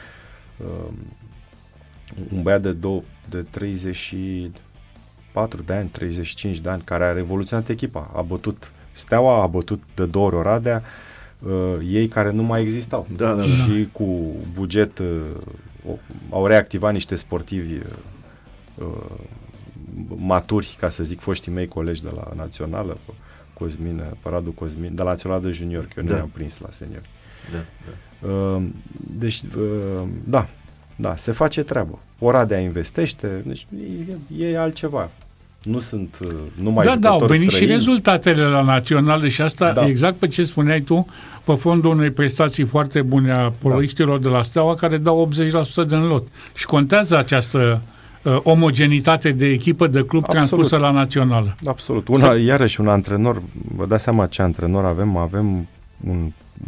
un băiat de, două, de treizeci și patru de ani, treizeci și cinci de ani, care a revoluționat echipa. A bătut Steaua, a bătut de două ori Oradea, uh, ei care nu mai existau. Da, da, da. Și cu buget uh, au reactivat niște sportivi uh, maturi, ca să zic, foștii mei colegi de la Națională, Cosmin, Paradu Cosmin, de la Națională de Junior, că eu da. nu am prins la seniori. Da, da. Uh, deci, uh, da, Da, se face treabă. Oradea investește, deci e, e altceva. Nu sunt numai da, jucători da, au venit străini. Și rezultatele la naționale și asta da. Exact pe ce spuneai tu, pe fondul unei prestații foarte bune a poloiștilor da. De la Steaua, care dau optzeci la sută din lot. Și contează această uh, omogenitate de echipă, de club Absolut. Transpusă la națională. Absolut. Una, iarăși un antrenor, vă dați seama ce antrenor avem, avem un,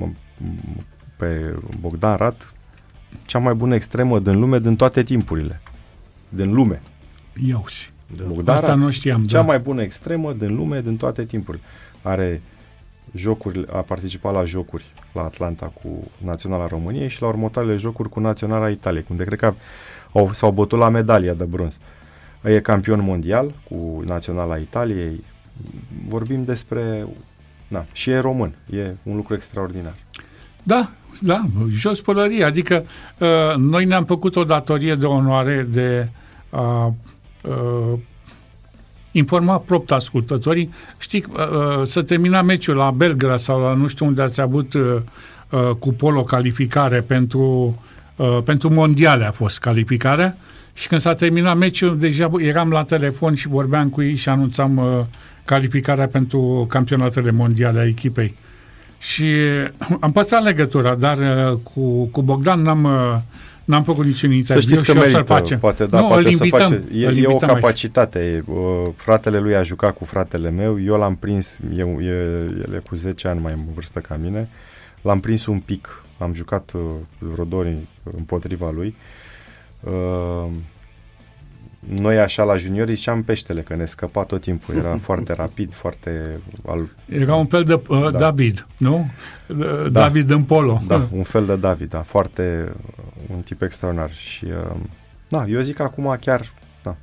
pe Bogdan Rat, cea mai bună extremă din lume, din toate timpurile. Din lume. Iauzi. Da. Asta nu știam. Cea da. mai bună extremă din lume, din toate timpurile. Are jocuri, a participat la jocuri la Atlanta cu Naționala României și la următoarele jocuri cu Naționala Italiei, unde cred că au, s-au bătut la medalia de bronz. E campion mondial cu Naționala Italiei. Vorbim despre... Na, și e român. E un lucru extraordinar. Da, Da, jos pălărie. Adică uh, noi ne-am făcut o datorie de onoare de a uh, informa propt ascultătorii. Știi, uh, să termina meciul la Belgrad sau la nu știu unde ați avut uh, uh, cu polo calificare pentru, uh, pentru mondiale a fost calificarea și când s-a terminat meciul deja eram la telefon și vorbeam cu ei și anunțam uh, calificarea pentru campionatele mondiale a echipei. Și am păstrat legătura, dar uh, cu, cu Bogdan n-am, uh, n-am făcut niciun interviu. Să știți că merită, face. Poate, da, nu, poate invităm, să face. E, e o capacitate. Uh, fratele lui a jucat cu fratele meu, eu l-am prins, eu, e, el e cu zece ani mai în vârstă ca mine, l-am prins un pic, am jucat uh, vreo două ori împotriva lui. Uh, Noi așa la juniori ziceam peștele, că ne scăpa tot timpul, era foarte rapid, foarte... Al... Era un fel de uh, da. David, nu? Da. David în polo. Da, un fel de David, da, foarte, un tip extraordinar și, uh, da, eu zic că acum chiar, da.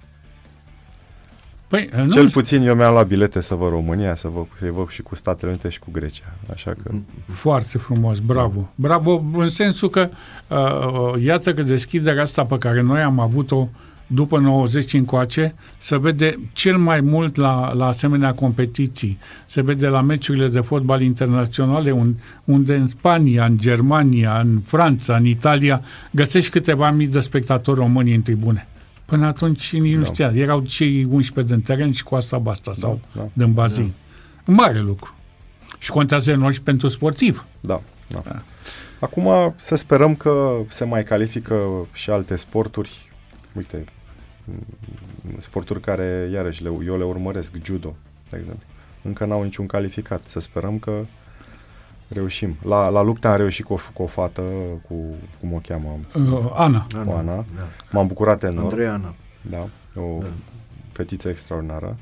Păi, Cel nu puțin eu mi-am luat bilete să văd România, să văd, să văd și cu Statele Unite și cu Grecia, așa că... Foarte frumos, bravo. Bravo, în sensul că, uh, iată că deschiderea asta pe care noi am avut-o după nouăzeci încoace, se vede cel mai mult la, la asemenea competiții. Se vede la meciurile de fotbal internaționale, un, unde în Spania, în Germania, în Franța, în Italia, găsești câteva mii de spectatori români în tribune. Până atunci nici nu știa. Erau cei unsprezece din teren și cu asta basta, sau da, da, din bazin. Da. Un mare lucru. Și contează enorm și pentru sportiv. Da, da. Da. Acum să sperăm că se mai califică și alte sporturi. Uite, sporturi care, iarăși, le, eu le urmăresc, judo, de exemplu. Încă n-au niciun calificat. Să sperăm că reușim. La, la lupte am reușit cu o, cu o fată, cu, cum o cheamă? Uh, Ana. Cu Ana. Da. M-am bucurat enorm. Andreea Ana. Da, o da. fetiță extraordinară.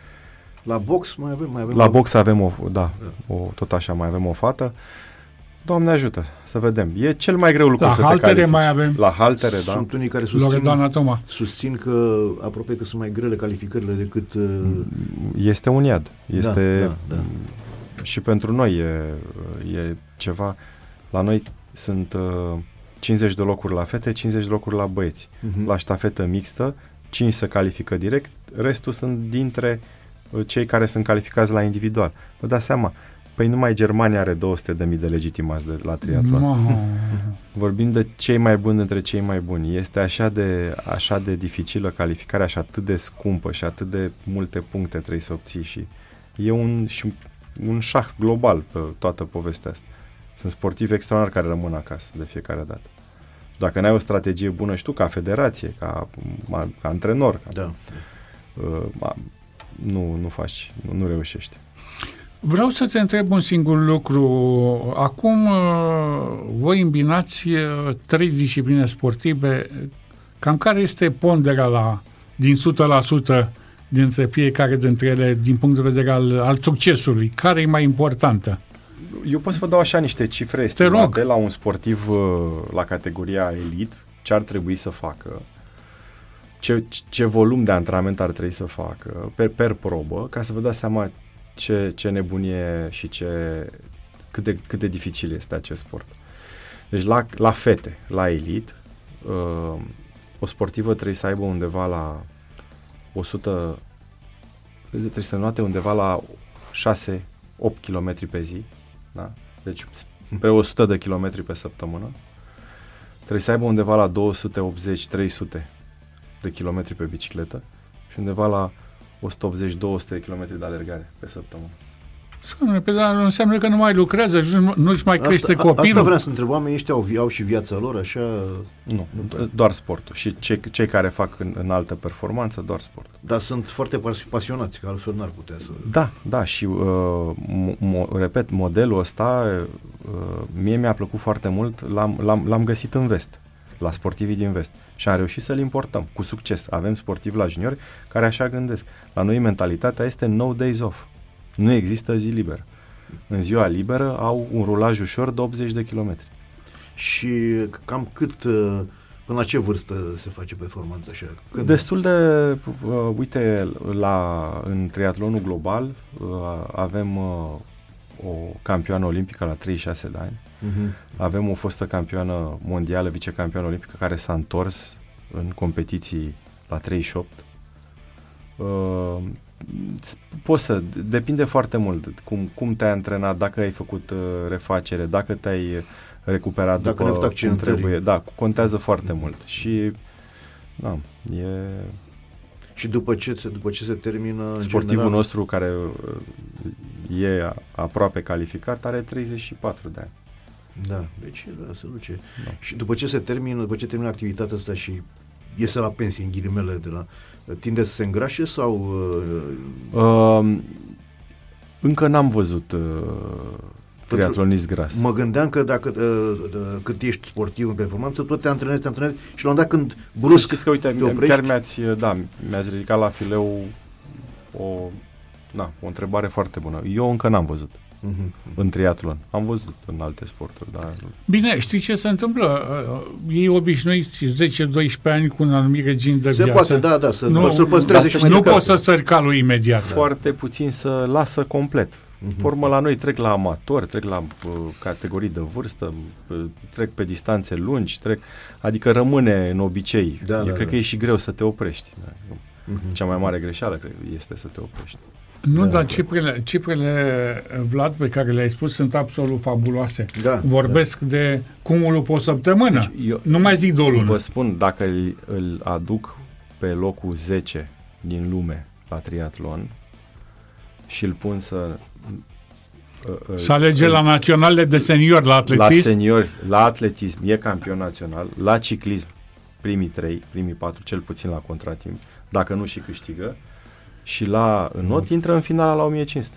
La box mai avem? Mai avem la box avem o, da, da. O, tot așa, mai avem o fată. Doamne ajută, să vedem. E cel mai greu lucru la să te haltere califici. mai avem. La haltere, da. Sunt unii care susțin, Toma. susțin că aproape că sunt mai grele calificările decât... Uh... Este un iad. Este... Da, da, da. Și pentru noi e, e ceva... La noi sunt uh, cincizeci de locuri la fete, cincizeci de locuri la băieți. Uh-huh. La ștafetă mixtă, cinci se califică direct, restul sunt dintre uh, cei care sunt calificați la individual. Vă dați seama, păi numai Germania are două sute de mii de legitimați de, la triatlon. No. Vorbim de cei mai buni dintre cei mai buni. Este așa de, așa de dificilă calificarea și atât de scumpă și atât de multe puncte trebuie să obții și e un, și un șah global pe toată povestea asta. Sunt sportivi extraordinari care rămân acasă de fiecare dată. Dacă n-ai o strategie bună și tu ca federație, ca, ca antrenor, ca, da. uh, nu, nu faci, nu, nu reușești. Vreau să te întreb un singur lucru. Acum voi îmbinați trei discipline sportive. Cam care este ponderea la, din o sută la sută dintre fiecare dintre ele din punct de vedere al, al succesului? Care e mai importantă? Eu pot să vă dau așa niște cifre estimate la un sportiv la categoria elit, ce ar trebui să facă, ce, ce volum de antrenament ar trebui să facă per, per probă, ca să vă dați seama ce, ce nebunie și ce, cât, de, cât de dificil este acest sport. Deci la, la fete, la elit, uh, o sportivă trebuie să aibă undeva la o sută, trebuie să înoate undeva la șase opt kilometri pe zi, da? Deci pe o sută de kilometri pe săptămână. Trebuie să aibă undeva la două sute optzeci trei sute de kilometri pe bicicletă și undeva la o sută optzeci două sute de kilometri de alergare pe săptămână. Spune, pe dar înseamnă că nu mai lucrează, nu-și mai crește asta, copilul. Asta vreau să întreb, oamenii ăștia au, au și viața lor, așa... Nu, nu doar sportul. Și cei, cei care fac în, în altă performanță, doar sport. Dar sunt foarte pasionați, că altfel n-ar putea să... Da, da, și uh, mo, repet, modelul ăsta uh, mie mi-a plăcut foarte mult, l-am, l-am, l-am găsit în vest, la sportivii din vest. Și am reușit să-l importăm cu succes. Avem sportivi la juniori care așa gândesc. La noi mentalitatea este no days off. Nu există zi liberă. În ziua liberă au un rulaj ușor de optzeci de kilometri. Și cam cât, până la ce vârstă se face performanța așa? Când? Destul de, uh, uite, la, în triatlonul global uh, avem uh, o campioană olimpică la treizeci și șase de ani. Uh-huh. Avem o fostă campioană mondială, vicecampioană olimpică, care s-a întors în competiții la treizeci și opt. Uh, poți să, depinde foarte mult cum, cum te-ai antrenat, dacă ai făcut uh, refacere, dacă te-ai recuperat dacă după cum trebuie. Da, contează foarte uh-huh. mult. Și da, e... Și după ce, după ce se termină... Sportivul general... nostru care e aproape calificat are treizeci și patru de ani. Da, deci da, se duce. Da. Și după ce se termină, după ce termină activitatea asta și iese la pensie, în ghilimele, de la, tinde să se îngrașe sau... Uh... Uh, încă n-am văzut uh, triatlonist gras. Mă gândeam că dacă uh, cât ești sportiv în performanță, tot te antrenezi, te antrenezi și la un dat când brusc știți că, uite, te oprești... chiar mi-ați, da, mi-ați ridicat la fileu o, na, o întrebare foarte bună. Eu încă n-am văzut uh-huh. în triatlon. Am văzut în alte sporturi, dar... Bine, știi ce se întâmplă? Ei obișnuiți zece doisprezece ani cu un anumit regim de se viață. Se poate, da, da, să, nu, să-l păstreze și nu poți să sări calul imediat. Foarte puțin să lasă complet. Uh-huh. Formă la noi trec la amatori, trec la uh, categorii de vârstă, uh, trec pe distanțe lungi, trec, adică rămâne în obicei. Da, Eu da, cred da. că e și greu să te oprești. Da. Uh-huh. Cea mai mare greșeală cred, este să te oprești. Nu, da, dar da. cifrele, cifrele, Vlad, pe care le-ai spus sunt absolut fabuloase. Da, Vorbesc da. de cumulul pe o săptămână. Deci eu, nu mai zic două luni. Vă spun, dacă îl, îl aduc pe locul zece din lume la triatlon și îl pun să... Să alege la naționale de seniori, la atletism? La seniori, la atletism, e campion național, la ciclism, primii trei, primii patru, cel puțin la contratimp, dacă nu și câștigă, și la not intră în finala la o mie cinci sute.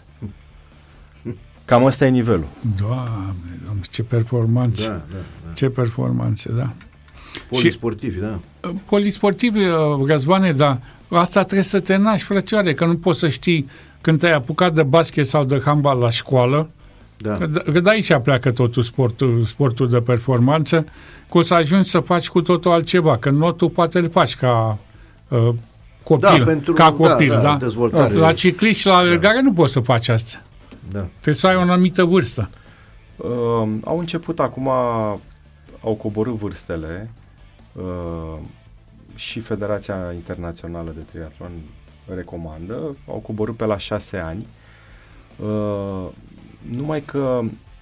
Cam ăsta e nivelul. Doamne, doamne, ce performanțe. Da, da, da. Ce performanțe, da. Polisportivi, da. Polisportivi, Răzvane, da. Asta trebuie să te naști, frățioare, că nu poți să știi când te-ai apucat de basket sau de handbal la școală, da. că, că de aici pleacă totul sportul, sportul de performanță, că o să ajungi să faci cu totul altceva, că notul poate îl faci ca uh, copil, da, pentru, ca copil, da, da? da, dezvoltare. La ciclist și la alergare da. nu poți să faci asta. Da. Trebuie să ai o anumită vârstă. Uh, au început acum, au coborât vârstele uh, și Federația Internațională de Triatlon recomandă, au coborât pe la șase ani, uh, numai că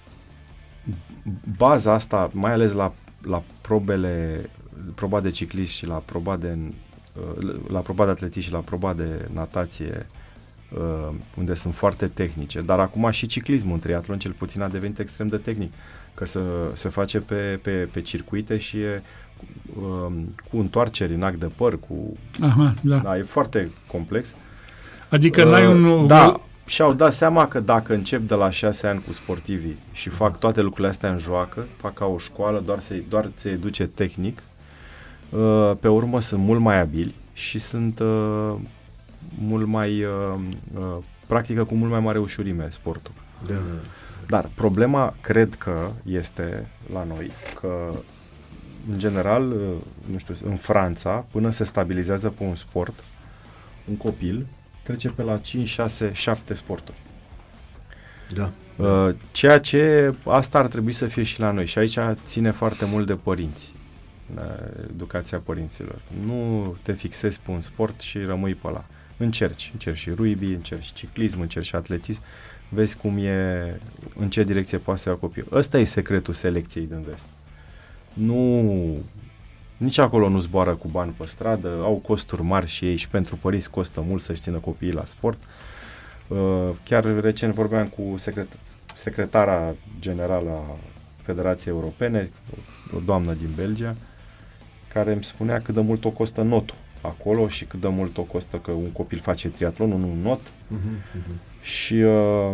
baza asta, mai ales la, la probele, proba de ciclist și la proba de, uh, la proba de atletism și la proba de natație, uh, unde sunt foarte tehnice, dar acum și ciclismul în triatlon cel puțin a devenit extrem de tehnic, că se, se face pe, pe, pe circuite și e cu întoarceri în ac de păr, cu... Aha, da. Da, e foarte complex. Adică uh, n-ai un... Da, și-au dat seama că dacă încep de la șase ani cu sportivii și fac toate lucrurile astea în joacă, fac ca o școală, doar se, doar se educe tehnic, uh, pe urmă sunt mult mai abili și sunt uh, mult mai... Uh, uh, practică cu mult mai mare ușurime sportul. Da, da. Dar problema, cred că, este la noi că în general, nu știu, în Franța, până se stabilizează pe un sport, un copil trece pe la cinci, șase, șapte sporturi. Da. Uh, ceea ce asta ar trebui să fie și la noi. Și aici ține foarte mult de părinți, educația părinților. Nu te fixezi pe un sport și rămâi pe ăla. Încerci, încerci și rugby, încerci ciclism, încerci atletism, vezi cum e, în ce direcție poate să ia copilul. Ăsta e secretul selecției din vest. Nu, nici acolo nu zboară cu bani pe stradă, au costuri mari și ei și pentru părinți costă mult să-și țină copiii la sport. Uh, chiar recent vorbeam cu secret, secretara generală a Federației Europene, o doamnă din Belgia, care îmi spunea cât de mult o costă notul acolo și cât de mult o costă că un copil face triatlon, nu un not. Uh-huh, uh-huh. Și uh,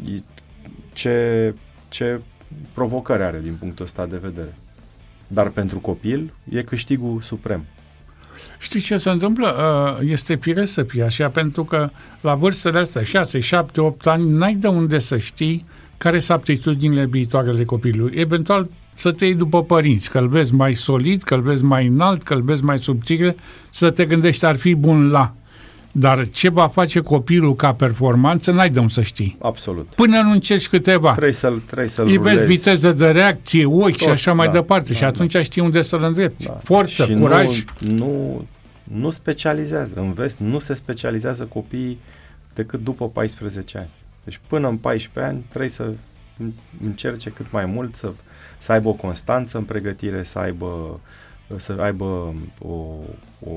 ce, ce provocări are din punctul ăsta de vedere. Dar pentru copil e câștigul suprem. Știi ce se întâmplă? Este firesc să fie așa, pentru că la vârstele astea, șase, șapte, opt ani, n-ai de unde să știi care sunt aptitudinile viitoare ale copilului. Eventual să te iei după părinți, că îl vezi mai solid, că îl vezi mai înalt, că îl vezi mai subțire, să te gândești ar fi bun la. Dar ce va face copilul ca performanță, n-ai de unde să știi. Absolut. Până nu încerci câteva. Trebuie să-l, trebuie să-l îi vezi rulezi. viteză de reacție, ochi Tot, și așa mai da, departe. da, și atunci da. știi unde să-l îndrepti. Da. Forță, și curaj. Nu, nu, nu specializează. În vest nu se specializează copiii decât după paisprezece ani. Deci până în paisprezece ani trebuie să încerce cât mai mult să, să aibă o constanță în pregătire, să aibă, să aibă o, o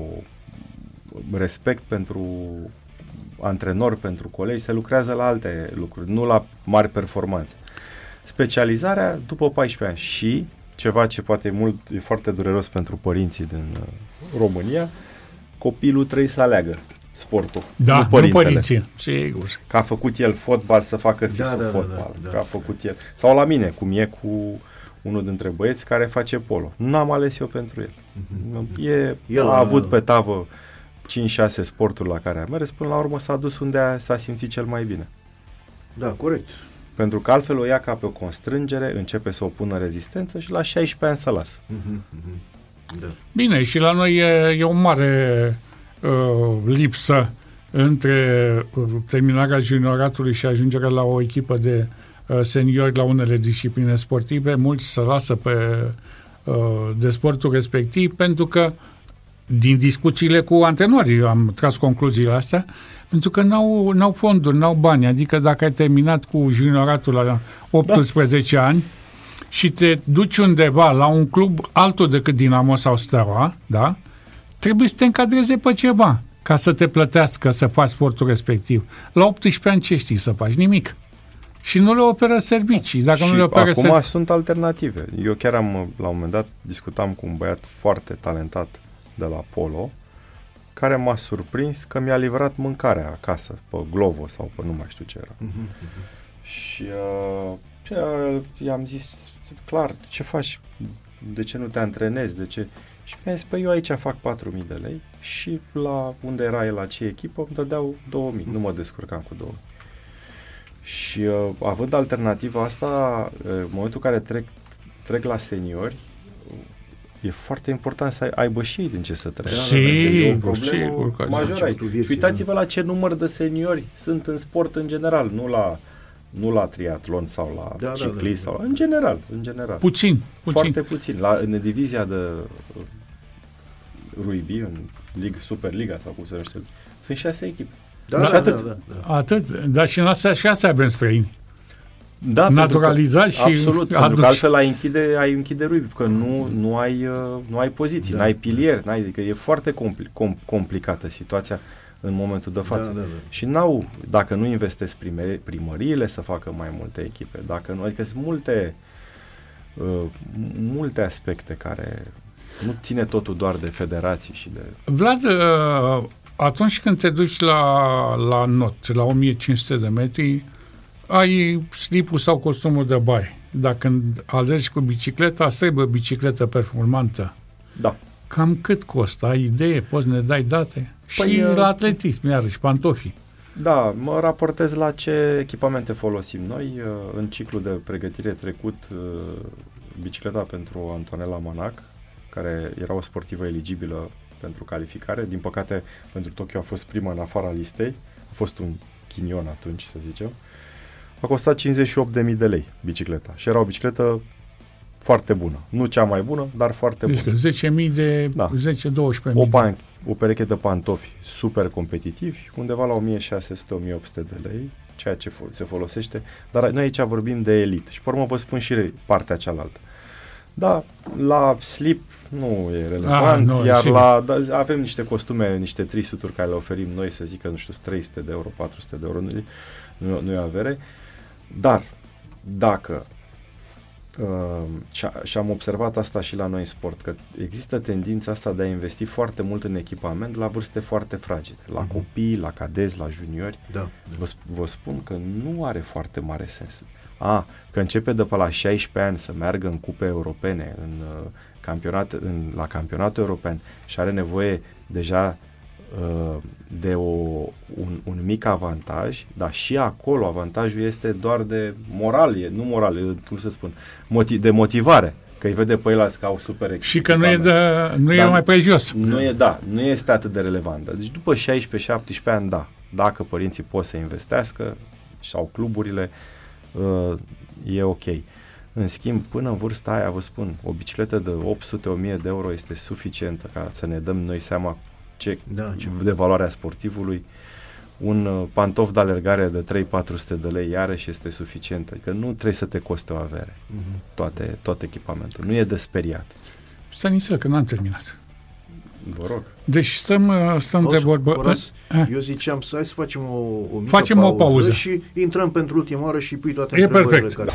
respect pentru antrenori, pentru colegi, se lucrează la alte lucruri, nu la mari performanțe. Specializarea după paisprezece ani și ceva ce poate e, mult, e foarte dureros pentru părinții din uh, România, copilul trebuie să aleagă sportul, Da, nu nu părintele. părinții. Sigur. Că a făcut el fotbal, să facă fisul Da, da, da, fotbal. da, da. Că a făcut el. Sau la mine, cum e cu unul dintre băieți care face polo. N-am ales eu pentru el. Mhm. E, El a a- avut pe tavă cinci șase sporturi la care a mers, până la urmă s-a dus unde a, s-a simțit cel mai bine. Da, corect. Pentru că altfel o ia ca pe o constrângere, începe să opună rezistență și la șaisprezece ani să lasă. Mhm, mhm. Da. Bine, și la noi e, e o mare uh, lipsă între uh, terminarea junioratului și ajungerea la o echipă de uh, seniori la unele discipline sportive. Mulți se lasă pe uh, de sportul respectiv pentru că din discuțiile cu antrenorii am tras concluziile astea, pentru că n-au, n-au fonduri, n-au bani. Adică dacă ai terminat cu junioratul la optsprezece da. ani și te duci undeva la un club altul decât Dinamo sau Steaua, da? Trebuie să te încadreze pe ceva ca să te plătească să faci sportul respectiv. La optsprezece ani ce știi să faci? Nimic. Și nu le oferă servicii. Dacă și nu le oferă acum servicii... sunt alternative. Eu chiar am, la un moment dat, discutam cu un băiat foarte talentat de la polo, care m-a surprins că mi-a livrat mâncarea acasă, pe Glovo sau pe nu mai știu ce era. Mhm, mhm. Și uh, ce, uh, i-am zis, clar, ce faci? De ce nu te antrenezi? De ce? Și mi-a zis, păi eu aici fac patru mii de lei și la unde era el, la ce echipă, îmi dădeau două mii. Nu mă descurcam cu două mii. Și uh, având alternativa asta, uh, în momentul în care trec, trec la seniori, e foarte important să ai, aibă și ei din ce să trăiască. Sigur, sigur că major aici. vieții, Și uitați-vă la ce număr de seniori sunt în sport în general, nu la, nu la triatlon sau la Da, da, ciclist, da, da. sau în general, în general. Puțin, puțin. Foarte puțin. La, în divizia de uh, rugby, în Lig, Superliga sau cum se numește, sunt șase echipe. Da, Și da, atât. da, da, da. Atât, dar și în astea și astea avem străini. Da, Naturalizați și absolut, pentru aduși. că altfel ai închide, ai închide rugby, că nu, nu, ai, uh, nu ai poziții, Da. n-ai pilieri, n-ai, adică e foarte compli, com, complicată situația în momentul de față. Da, da, da. Și n-au, dacă nu investesc primeri, primăriile să facă mai multe echipe, dacă nu, adică sunt multe, uh, multe aspecte care nu ține totul doar de federații și de... Vlad, uh, atunci când te duci la, la not, la o mie cinci sute de metri, ai slipul sau costumul de baie. Dacă când alergi cu bicicleta, îți trebuie bicicletă performantă. Da. Cam cât costă? Ai idee? Poți ne dai date? Păi, și uh, la atletism, iarăși, pantofii. Da, mă raportez la ce echipamente folosim noi. Uh, În ciclul de pregătire trecut, uh, bicicleta pentru Antonella Manac, care era o sportivă eligibilă pentru calificare. Din păcate, pentru Tokyo a fost prima în afara listei. A fost un chinion atunci, să zicem. A costat cincizeci și opt de mii de lei bicicleta. Și era o bicicletă foarte bună. Nu cea mai bună, dar foarte Deci bună. că zece mii de... Da. zece douăsprezece O, mii. pan, o pereche de pantofi super competitivi, undeva la o mie șase sute - o mie opt sute de lei, ceea ce fo- se folosește. Dar noi aici vorbim de elit. Și pe urmă vă spun și partea cealaltă. Da, la slip nu e relevant, Ah, nu, iar sigur. la, da, avem niște costume, niște trisuituri care le oferim noi, să zic că, nu știu, trei sute de euro, patru sute de euro, nu, nu, nu e avere. Dar, dacă uh, și, și am observat asta și la noi în sport, că există tendința asta de a investi foarte mult în echipament la vârste foarte fragile, la Mhm. copii, la cadezi, la juniori. Da, Vă, sp- vă spun că nu are foarte mare sens. A, că începe de pe la șaisprezece ani să meargă în cupe europene, în, uh, campionat, în, la campionatul european și are nevoie deja uh, de o, un, un mic avantaj, dar și acolo avantajul este doar de moral, e, nu moral, e, cum să spun, motiv, de motivare. că îi vede pe ăilalți că au super și că nu e, de, nu e mai pe jos. Nu e, da, nu este atât de relevantă. Deci după șaisprezece șaptesprezece ani, da, dacă părinții pot să investească sau cluburile, uh, e ok. În schimb, până în vârsta aia, vă spun, o bicicletă de opt sute - o mie de euro este suficientă ca să ne dăm noi seama ce, da, ce de valoarea sportivului. Un uh, pantof de alergare de trei - patru sute de lei iarăși este suficient. Adică nu trebuie să te coste o avere. Uh-huh. Toate, tot echipamentul. Nu e de speriat. Stanisel, că n-am terminat. Vă rog. Deci stăm, stăm de vorbă. Horas, eu ziceam să hai să facem o, o mică facem pauză, o pauză și intrăm pentru ultima oară și pui toate e întrebările perfect. care...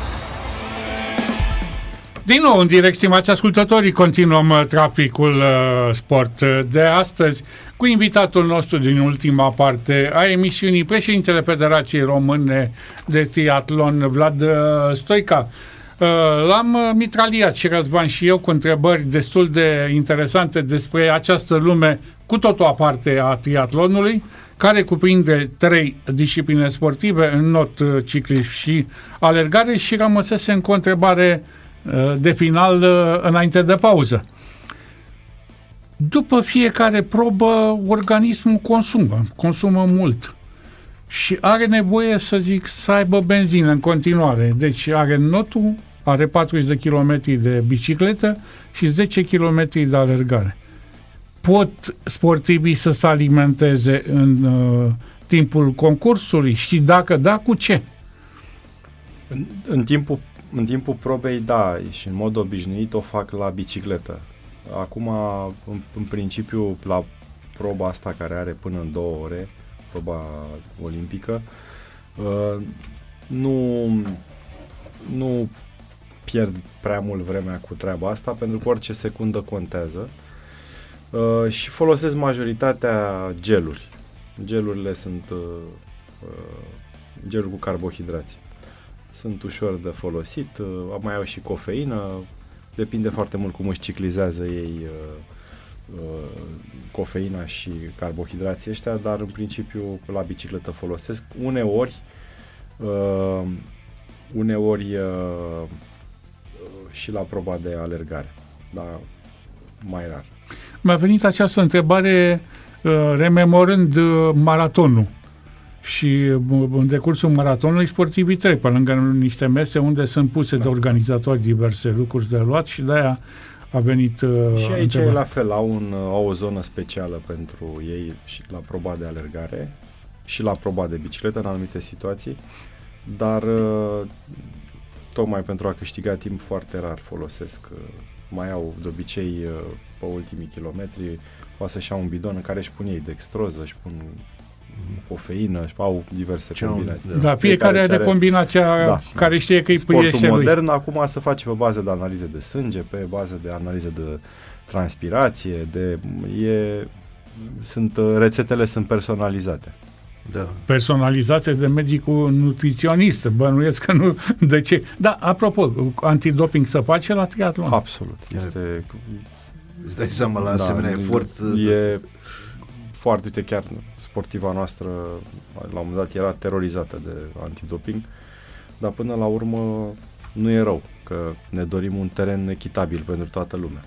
Din nou, în direct, stimați ascultătorii, continuăm uh, traficul uh, sport de astăzi cu invitatul nostru din ultima parte a emisiunii, președintele Federației Române de Triatlon, Vlad uh, Stoica. Uh, l-am uh, mitraliat și Răzvan și eu cu întrebări destul de interesante despre această lume cu totul aparte a triatlonului, care cuprinde trei discipline sportive, înot, uh, ciclism și alergare, și rămăsese cu o întrebare de final înainte de pauză. După fiecare probă, organismul consumă, consumă mult și are nevoie, să zic, să aibă benzină în continuare. Deci are notul, are patruzeci de kilometri de bicicletă și zece kilometri de alergare. Pot sportivii să se alimenteze în uh, timpul concursului și dacă da, cu ce? În, în timpul În timpul probei, da, și în mod obișnuit o fac la bicicletă. Acum, în, în principiu, la proba asta care are până în două ore, proba olimpică, uh, nu, nu pierd prea mult vremea cu treaba asta, pentru că orice secundă contează. Uh, și folosesc majoritatea geluri. Gelurile sunt uh, uh, geluri cu carbohidrați. Sunt ușor de folosit, uh, mai au și cofeină, depinde foarte mult cum își ciclizează ei uh, uh, cofeina și carbohidrații ăștia, dar în principiu la bicicletă folosesc. Uneori, uh, uneori uh, și la proba de alergare, dar mai rar. Mi-a venit această întrebare uh, rememorând uh, maratonul. Și în decursul maratonului sportivii trec pe lângă niște mese unde sunt puse de organizatori diverse lucruri de luat și de-aia a venit uh, și aici întrebarea. e la fel, au, un, au o zonă specială pentru ei și la proba de alergare și la proba de bicicletă în anumite situații, dar uh, tocmai pentru a câștiga timp foarte rar folosesc. Uh, mai au de obicei uh, pe ultimii kilometri poate să-și iau un bidon în care își pun ei dextroză, își pun cofeină, au diverse Ce combinații. Da, fiecare, fiecare are combinația da, care știe că îi sportul pâiește modern lui. Acum se face pe bază de analize de sânge, pe bază de analize de transpirație, de e, sunt, rețetele sunt personalizate. Da. Personalizate de medicul nutriționist, bănuiesc că nu, de ce? Da, apropo, antidoping se face la triatlon? Absolut, este... Îți dai seama la da, asemenea efort? E foarte, uite, chiar sportiva noastră la un moment dat era terorizată de antidoping, dar până la urmă nu e rău, că ne dorim un teren echitabil pentru toată lumea.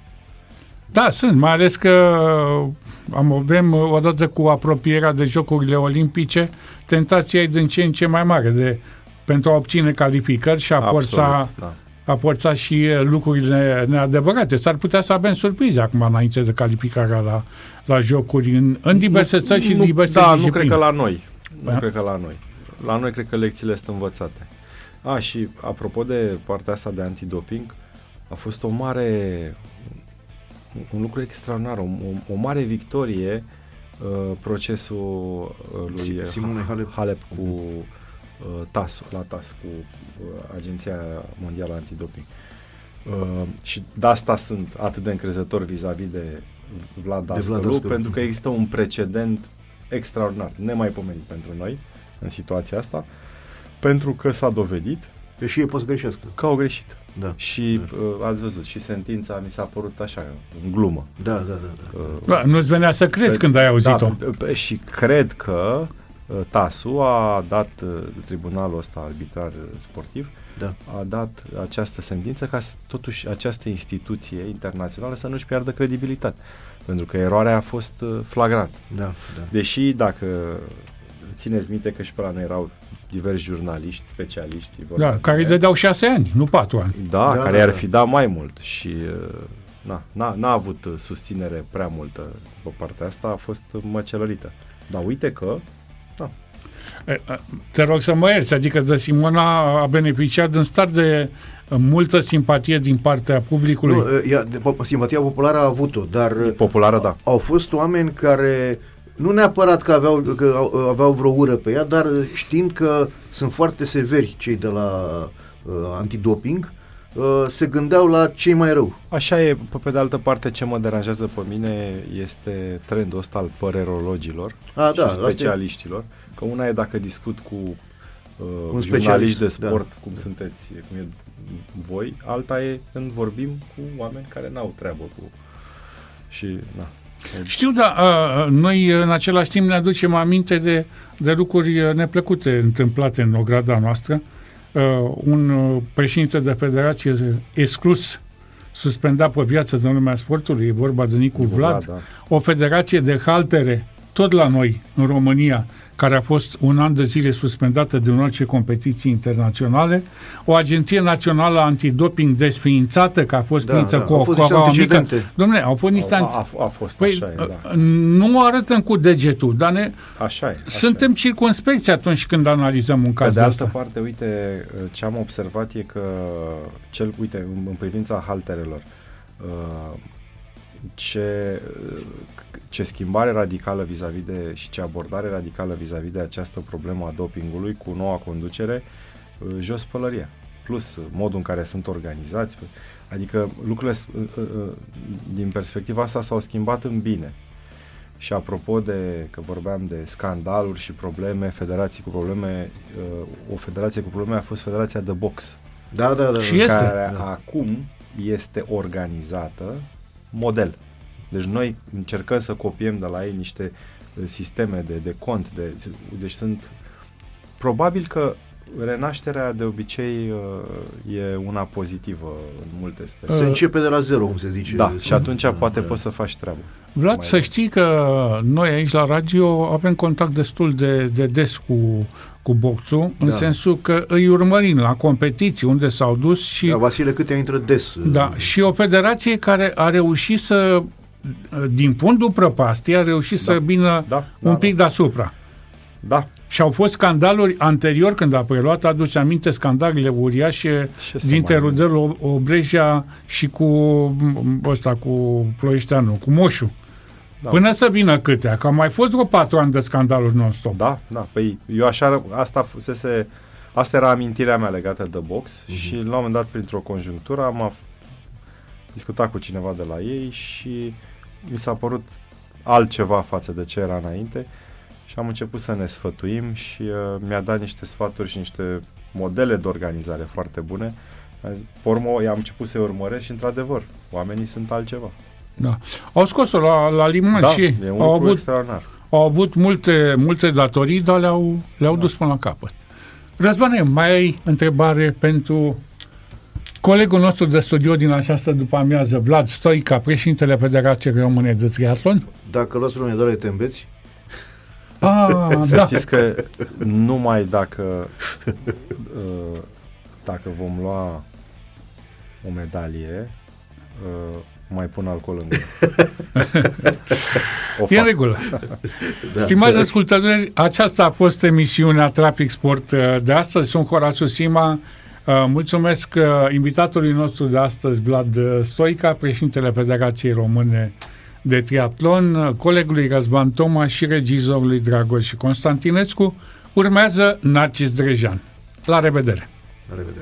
Da, sunt, mai ales că am, avem, odată cu apropierea de Jocurile Olimpice, tentația e din ce în ce mai mare de, pentru a obține calificări și a forța, da. a forța și lucrurile neadevărate. S-ar putea să avem surprize acum înainte de calificarea la, la Jocuri în, în diverse țări și în diverse Da, discipline. nu cred că la noi. Nu da? cred că la noi. La noi cred că lecțiile sunt învățate. A, și apropo de partea asta de antidoping, a fost o mare... un lucru extraordinar, o, o, o mare victorie uh, procesul uh, lui Simone Halep, Halep cu uh, T A S, la T A S, cu uh, Agenția Mondială Antidoping. Uh, și de asta sunt atât de încrezător vis-a-vis de Vlad Dascălu, pentru că există un precedent extraordinar, nemaipomenit pentru noi în situația asta, pentru că s-a dovedit că și ei pot să greșească. Că au greșit. Da. Și da. Uh, ați văzut, și sentința mi s-a părut așa, în glumă. Da, da, da. da. Uh, da nu-ți venea să crezi pe, când ai auzit-o. Da, și cred că T A S-ul a dat, tribunalul ăsta arbitrar sportiv, da. a dat această sentință ca totuși această instituție internațională să nu-și piardă credibilitate. Pentru că eroarea a fost flagrantă. Da, da. Deși, dacă țineți minte că și pe la noi erau diversi jurnaliști, specialiști. Da, care îi dădeau șase ani, nu patru ani. Da, da care da, ar da. fi dat mai mult și na, n-a, n-a avut susținere prea multă pe partea asta, a fost măcelărită. Dar uite că da. Te rog să mă ierți, adică de Simona a beneficiat în start de multă simpatie din partea publicului. Nu, ea, de, simpatia populară a avut-o, dar populară, da. Au fost oameni care nu neapărat că aveau, că aveau vreo ură pe ea, dar știind că sunt foarte severi cei de la uh, antidoping, uh, se gândeau la cei mai rău. Așa e. Pe de altă parte, ce mă deranjează pe mine este trendul ăsta al părerologilor A, și da, specialiștilor. Că una e dacă discut cu uh, un jurnaliști de sport, da. cum sunteți, cum e voi, alta e când vorbim cu oameni care n-au treabă cu... Și, na. Știu, dar uh, noi în același timp ne aducem aminte de, de lucruri neplăcute întâmplate în ograda noastră. Uh, un uh, președinte de federație exclus, suspendat pe viață din lumea sportului, e vorba de Nicu Vlad, Vlad da. O federație de haltere, tot la noi, în România, care a fost un an de zile suspendată din orice competiții internaționale, o agenție națională antidoping desființată, că a fost da, prinsă da, cu au o fost coava mică. Dom'le, au fost niște... A, a, a fost, păi, așa e, da. Nu arătăm cu degetul, dar ne... Așa e. Așa suntem e. circumspecți atunci când analizăm un caz de de altă asta. parte, uite, ce am observat e că, cel, uite, în, în privința halterelor, uh, ce, ce schimbare radicală vis-a-vis de și ce abordare radicală vis-a-vis de această problemă a dopingului cu noua conducere, jos pălăria. Plus modul în care sunt organizați, adică lucrurile din perspectiva asta s-au schimbat în bine. Și apropo de, că vorbeam de scandaluri și probleme, federații cu probleme, o federație cu probleme a fost Federația de Box. Da, da, da. Și este. Care da. acum este organizată model. Deci noi încercăm să copiem de la ei niște sisteme de, de cont. De, deci sunt... Probabil că renașterea de obicei e una pozitivă în multe specii. Se începe de la zero, cum se zice. Da, și atunci da, poate da. poți să faci treabă. Vlad, să știi că noi aici la radio avem contact destul de, de des cu, cu boxul, în da. sensul că îi urmărim la competiții unde s-au dus și... Da, Vasile, câte intră des. Da, și o federație care a reușit să, din fundul prăpastiei, a reușit da. să vină da, un da, pic da. deasupra. Da. Și au fost scandaluri anterior când a preluat, aduce aminte scandalurile uriașe dintre Rudel Obreja și cu ăsta, cu Ploieșteanu, cu Moșu. Da. Până să vină câtea, că au mai fost vreo patru ani de scandaluri non-stop. Da, da, păi eu așa, asta fusese, asta era amintirea mea legată de box uh-huh. și la un moment dat, printr-o conjunctură, am discutat cu cineva de la ei și mi s-a părut altceva față de ce era înainte. Și am început să ne sfătuim și uh, mi-a dat niște sfaturi și niște modele de organizare foarte bune. Pe urmă, am început să-i urmăresc și, într-adevăr, oamenii sunt altceva. Da. Au scos-o la, la liman da, și e un au avut, extraordinar. Au avut multe, multe datorii, dar le-au, le-au da. dus până la capăt. Răzvane, mai ai întrebare pentru colegul nostru de studio din această după-amiază, Vlad Stoica, președintele Federației Române de Triatlon? Dacă luați vreo medale, te îmbeți? Ah, să da. știți că numai dacă uh, dacă vom lua o medalie, uh, mai pun alcool în gură. E în regulă. Da. Stimați ascultători, aceasta a fost emisiunea Trafic Sport de astăzi. Sunt Horațiu Sima. Mulțumesc invitatului nostru de astăzi, Vlad Stoica, președintele Federației Române de Triatlon, colegului Răzvan Toma și regizorului Dragoș Constantinescu. Urmează Narcis Drejan. La revedere! La revedere!